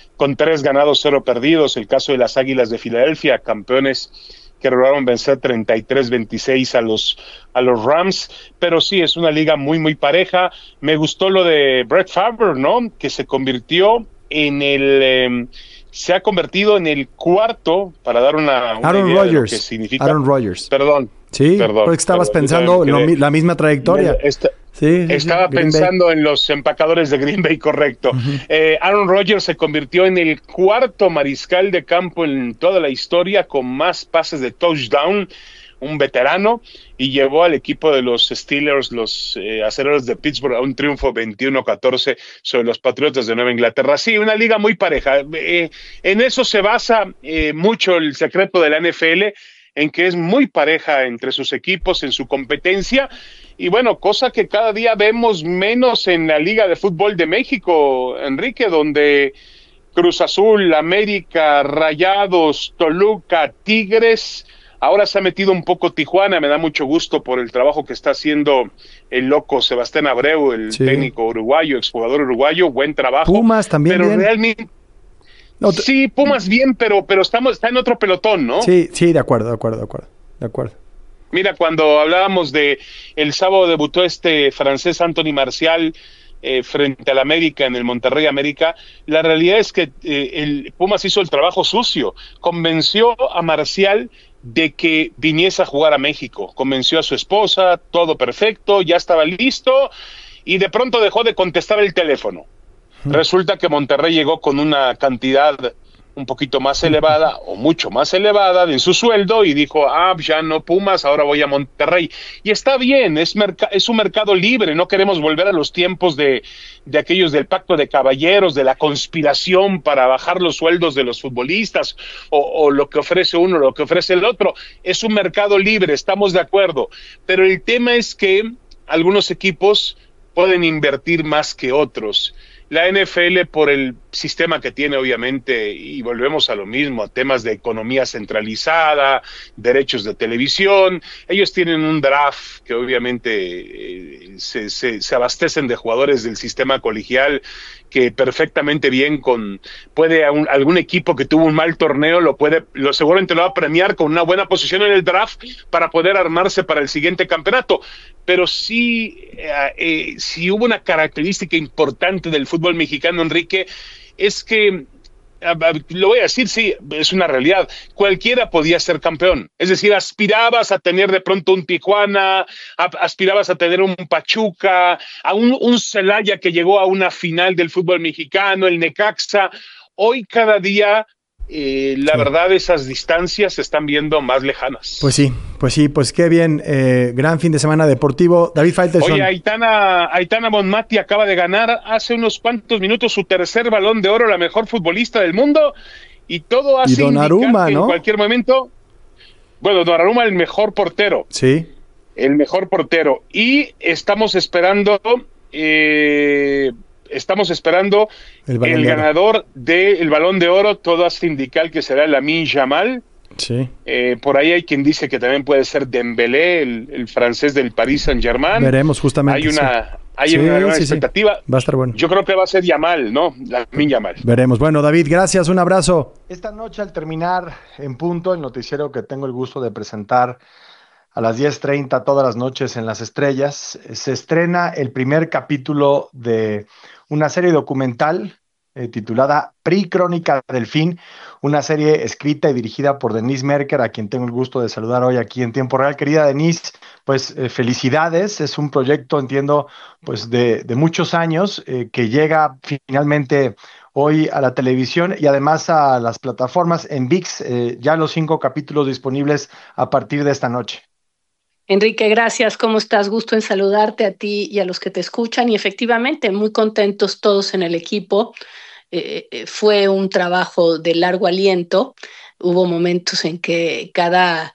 3 ganados, 0 perdidos. El caso de las Águilas de Filadelfia, campeones, que lograron vencer 33-26 a los Rams, pero sí, es una liga muy pareja. Me gustó lo de Brett Favre, ¿no? Que se ha convertido en el cuarto, para dar una Aaron idea Rodgers, de lo que significa. Aaron Rodgers. Perdón. Sí, porque estabas pensando la misma trayectoria. Estaba pensando en los empacadores de Green Bay, correcto. Aaron Rodgers se convirtió en el cuarto mariscal de campo en toda la historia con más pases de touchdown, un veterano, y llevó al equipo de los Steelers, los Acereros de Pittsburgh, a un triunfo 21-14 sobre los Patriotas de Nueva Inglaterra. Sí, una liga muy pareja. En eso se basa mucho el secreto de la NFL, en que es muy pareja entre sus equipos, en su competencia, y bueno, cosa que cada día vemos menos en la Liga de Fútbol de México, Enrique, donde Cruz Azul, América, Rayados, Toluca, Tigres. Ahora se ha metido un poco Tijuana, me da mucho gusto por el trabajo que está haciendo el loco Sebastián Abreu, el técnico uruguayo, exjugador uruguayo, buen trabajo. Pumas también pero bien. Realmente, sí, Pumas bien, pero está en otro pelotón, ¿no? Sí, de acuerdo. Mira, cuando hablábamos de el sábado debutó este francés Anthony Martial frente al América en el Monterrey América, la realidad es que el Pumas hizo el trabajo sucio, convenció a Martial de que viniese a jugar a México, convenció a su esposa, todo perfecto, ya estaba listo, y de pronto dejó de contestar el teléfono. Resulta que Monterrey llegó con una cantidad un poquito más elevada o mucho más elevada en su sueldo y dijo, ya no Pumas, ahora voy a Monterrey. Y está bien, es un mercado libre, no queremos volver a los tiempos de aquellos del pacto de caballeros, de la conspiración para bajar los sueldos de los futbolistas o lo que ofrece uno, lo que ofrece el otro. Es un mercado libre, estamos de acuerdo, pero el tema es que algunos equipos pueden invertir más que otros. La NFL, por el sistema que tiene, obviamente, y volvemos a lo mismo, a temas de economía centralizada, derechos de televisión, ellos tienen un draft que obviamente se abastecen de jugadores del sistema colegial que perfectamente bien puede algún equipo que tuvo un mal torneo seguramente lo va a premiar con una buena posición en el draft para poder armarse para el siguiente campeonato. Pero sí hubo una característica importante del fútbol mexicano, Enrique, es que lo voy a decir, sí, es una realidad. Cualquiera podía ser campeón. Es decir, aspirabas a tener de pronto un Tijuana, aspirabas a tener un Pachuca, a un Celaya que llegó a una final del fútbol mexicano, el Necaxa. Hoy cada día, la verdad, esas distancias se están viendo más lejanas. Pues qué bien. Gran fin de semana deportivo. David Faitelson. Oye, Aitana Bonmati acaba de ganar hace unos cuantos minutos su tercer Balón de Oro, la mejor futbolista del mundo, y todo hace Donnarumma, indicar que ¿no? en cualquier momento, bueno, Donnarumma el mejor portero. Sí. El mejor portero. Y estamos esperando el ganador del Balón de Oro, todo hace indicar que será Lamine Yamal. Sí. Por ahí hay quien dice que también puede ser Dembélé, el francés del Paris Saint-Germain. Veremos justamente. Hay una gran expectativa. Va a estar bueno. Yo creo que va a ser Yamal, ¿no? Lamine Yamal. Veremos. Bueno, David, gracias, un abrazo. Esta noche al terminar en punto el noticiero que tengo el gusto de presentar a las 10:30 todas las noches en Las Estrellas, se estrena el primer capítulo de una serie documental titulada PRI Crónica del Fin, una serie escrita y dirigida por Denise Merker, a quien tengo el gusto de saludar hoy aquí en Tiempo Real. Querida Denise, pues felicidades, es un proyecto, entiendo, pues de muchos años que llega finalmente hoy a la televisión y además a las plataformas en ViX, ya los 5 capítulos disponibles a partir de esta noche. Enrique, gracias. ¿Cómo estás? Gusto en saludarte a ti y a los que te escuchan. Y efectivamente, muy contentos todos en el equipo. Fue un trabajo de largo aliento. Hubo momentos en que cada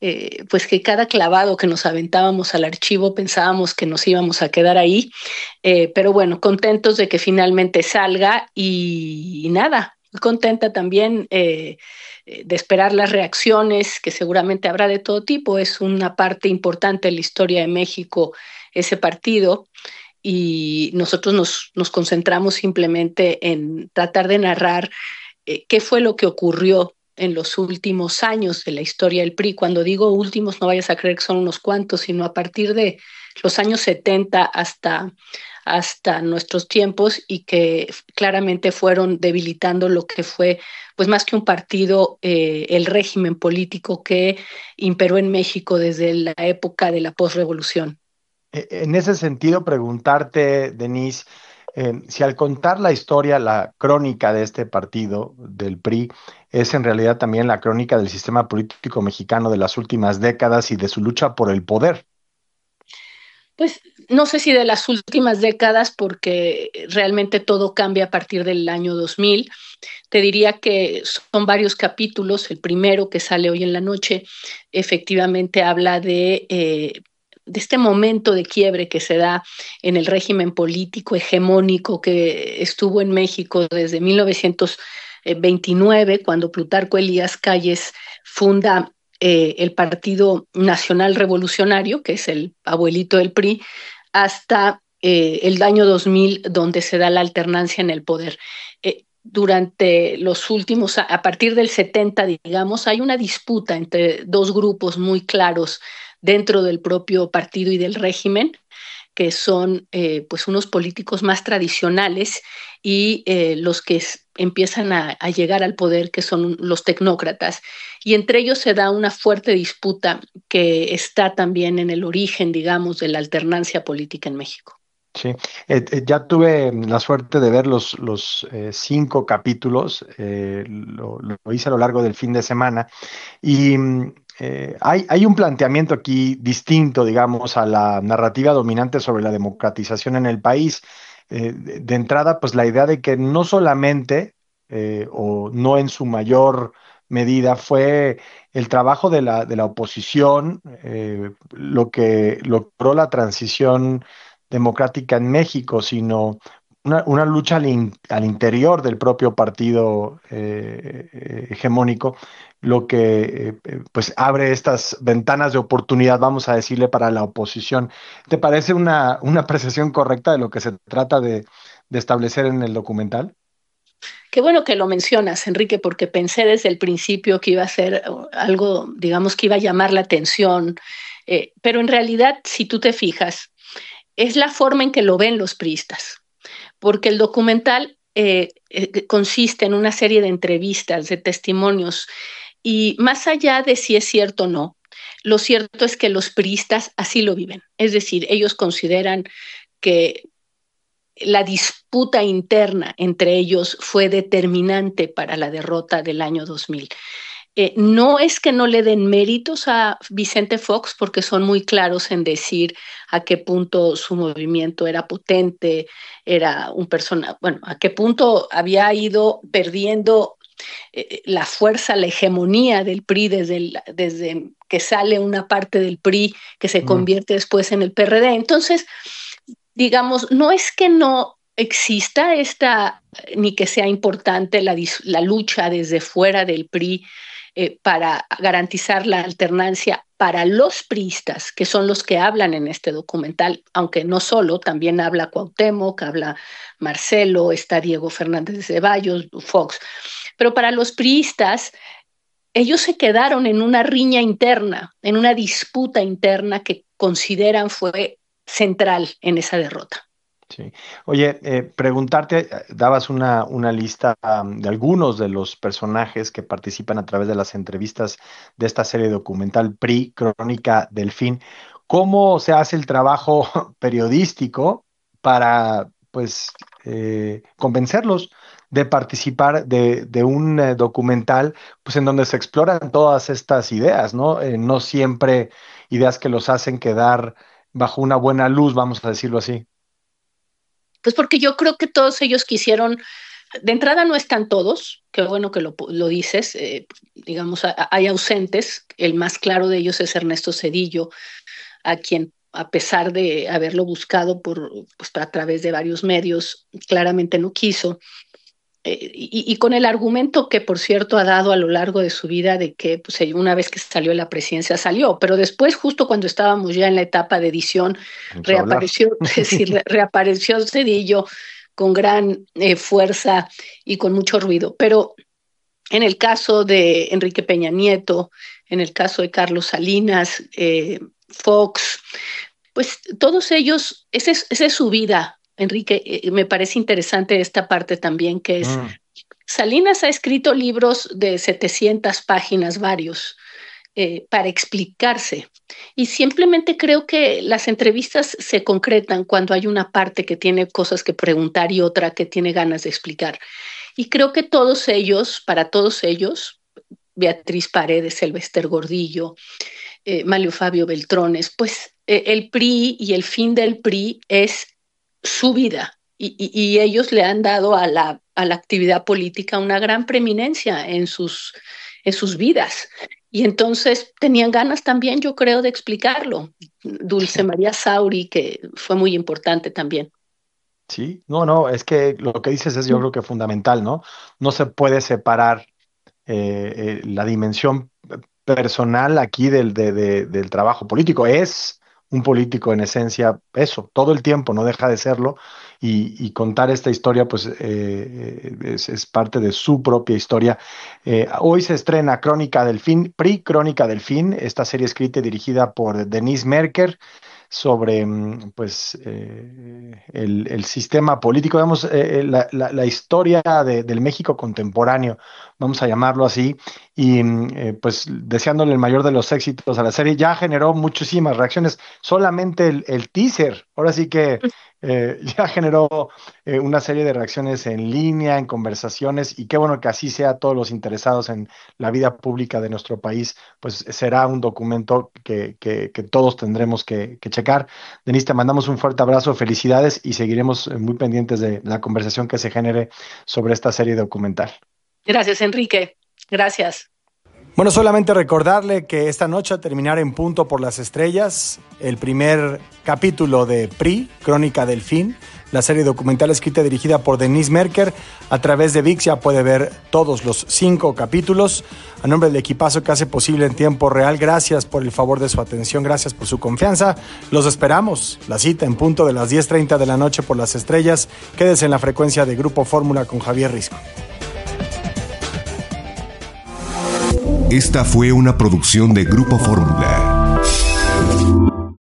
clavado que nos aventábamos al archivo pensábamos que nos íbamos a quedar ahí. Pero bueno, contentos de que finalmente salga y nada, contenta también de esperar las reacciones, que seguramente habrá de todo tipo. Es una parte importante de la historia de México ese partido, y nosotros nos concentramos simplemente en tratar de narrar qué fue lo que ocurrió en los últimos años de la historia del PRI. Cuando digo últimos, no vayas a creer que son unos cuantos, sino a partir de los años 70 hasta nuestros tiempos, y que claramente fueron debilitando lo que fue, pues más que un partido, el régimen político que imperó en México desde la época de la posrevolución. En ese sentido, preguntarte, Denise, si al contar la historia, la crónica de este partido del PRI, es en realidad también la crónica del sistema político mexicano de las últimas décadas y de su lucha por el poder. Pues no sé si de las últimas décadas, porque realmente todo cambia a partir del año 2000. Te diría que son varios capítulos. El primero, que sale hoy en la noche, efectivamente habla de este momento de quiebre que se da en el régimen político hegemónico que estuvo en México desde 1929, cuando Plutarco Elías Calles funda el Partido Nacional Revolucionario, que es el abuelito del PRI, hasta el año 2000, donde se da la alternancia en el poder. Durante los últimos, a partir del 70, digamos, hay una disputa entre dos grupos muy claros dentro del propio partido y del régimen, que son pues unos políticos más tradicionales y los que empiezan a llegar al poder, que son los tecnócratas. Y entre ellos se da una fuerte disputa que está también en el origen, digamos, de la alternancia política en México. Sí, ya tuve la suerte de ver los 5 capítulos, lo hice a lo largo del fin de semana y hay un planteamiento aquí distinto, digamos, a la narrativa dominante sobre la democratización en el país. De entrada, pues la idea de que no solamente, o no en su mayor medida, fue el trabajo de la oposición, lo que logró la transición democrática en México, sino una lucha al interior del propio partido hegemónico, lo que pues abre estas ventanas de oportunidad, vamos a decirle, para la oposición. ¿Te parece una apreciación correcta de lo que se trata de establecer en el documental? Qué bueno que lo mencionas, Enrique, porque pensé desde el principio que iba a ser algo, digamos, que iba a llamar la atención, pero en realidad, si tú te fijas, es la forma en que lo ven los priistas, porque el documental consiste en una serie de entrevistas, de testimonios, y más allá de si es cierto o no, lo cierto es que los priistas así lo viven. Es decir, ellos consideran que la disputa interna entre ellos fue determinante para la derrota del año 2000. No es que no le den méritos a Vicente Fox, porque son muy claros en decir a qué punto su movimiento era potente, era un personaje, bueno, a qué punto había ido perdiendo la fuerza, la hegemonía del PRI desde que sale una parte del PRI que se convierte después en el PRD. Entonces, digamos, no es que no exista ni que sea importante la lucha desde fuera del PRI para garantizar la alternancia para los priistas, que son los que hablan en este documental, aunque no solo, también habla Cuauhtémoc, habla Marcelo, está Diego Fernández de Ceballos, Fox, pero para los priistas, ellos se quedaron en una riña interna, en una disputa interna que consideran fue central en esa derrota. Sí. Oye, preguntarte, dabas una lista de algunos de los personajes que participan a través de las entrevistas de esta serie documental PRI, Crónica del Fin. ¿Cómo se hace el trabajo periodístico para, pues, convencerlos de participar de un documental, pues, en donde se exploran todas estas ideas, ¿no? No siempre ideas que los hacen quedar bajo una buena luz, vamos a decirlo así. Pues porque yo creo que todos ellos quisieron, de entrada no están todos, qué bueno que lo dices, digamos, hay ausentes, el más claro de ellos es Ernesto Zedillo, a quien, a pesar de haberlo buscado pues, a través de varios medios, claramente no quiso. Y con el argumento que, por cierto, ha dado a lo largo de su vida de que pues, una vez que salió de la presidencia salió, pero después, justo cuando estábamos ya en la etapa de edición, reapareció Zedillo con gran fuerza y con mucho ruido. Pero en el caso de Enrique Peña Nieto, en el caso de Carlos Salinas, Fox, pues todos ellos, esa es su vida. Enrique, me parece interesante esta parte también, que es, Salinas ha escrito libros de 700 páginas, varios, para explicarse. Y simplemente creo que las entrevistas se concretan cuando hay una parte que tiene cosas que preguntar y otra que tiene ganas de explicar. Y creo que todos ellos, para todos ellos, Beatriz Paredes, Sylvester Gordillo, Manlio Fabio Beltrones, pues el PRI y el fin del PRI es su vida y ellos le han dado a la actividad política una gran preeminencia en sus vidas. Y entonces tenían ganas también, yo creo, de explicarlo. Dulce María Sauri, que fue muy importante también. Sí, no, es que lo que dices es yo creo que fundamental, ¿no? No se puede separar la dimensión personal aquí del trabajo político. Es un político en esencia eso, todo el tiempo, no deja de serlo, y contar esta historia pues es parte de su propia historia. Hoy se estrena Crónica del Fin, PRI, Crónica del Fin, esta serie escrita y dirigida por Denise Merker, sobre pues el sistema político, digamos, la historia del México contemporáneo, vamos a llamarlo así, y pues deseándole el mayor de los éxitos a la serie. Ya generó muchísimas reacciones, solamente el teaser, ahora sí que ya generó una serie de reacciones en línea, en conversaciones, y qué bueno que así sea. Todos los interesados en la vida pública de nuestro país, pues será un documento que todos tendremos que checar. Denise, te mandamos un fuerte abrazo, felicidades, y seguiremos muy pendientes de la conversación que se genere sobre esta serie documental. Gracias, Enrique. Gracias. Bueno, solamente recordarle que esta noche, a terminar en punto por las estrellas, el primer capítulo de PRI, Crónica del Fin, la serie documental escrita y dirigida por Denise Merker. A través de ViX ya puede ver todos los 5 capítulos. A nombre del equipazo que hace posible en tiempo real, gracias por el favor de su atención, gracias por su confianza. Los esperamos. La cita en punto de las 10:30 de la noche por las estrellas. Quédese en la frecuencia de Grupo Fórmula con Javier Risco. Esta fue una producción de Grupo Fórmula.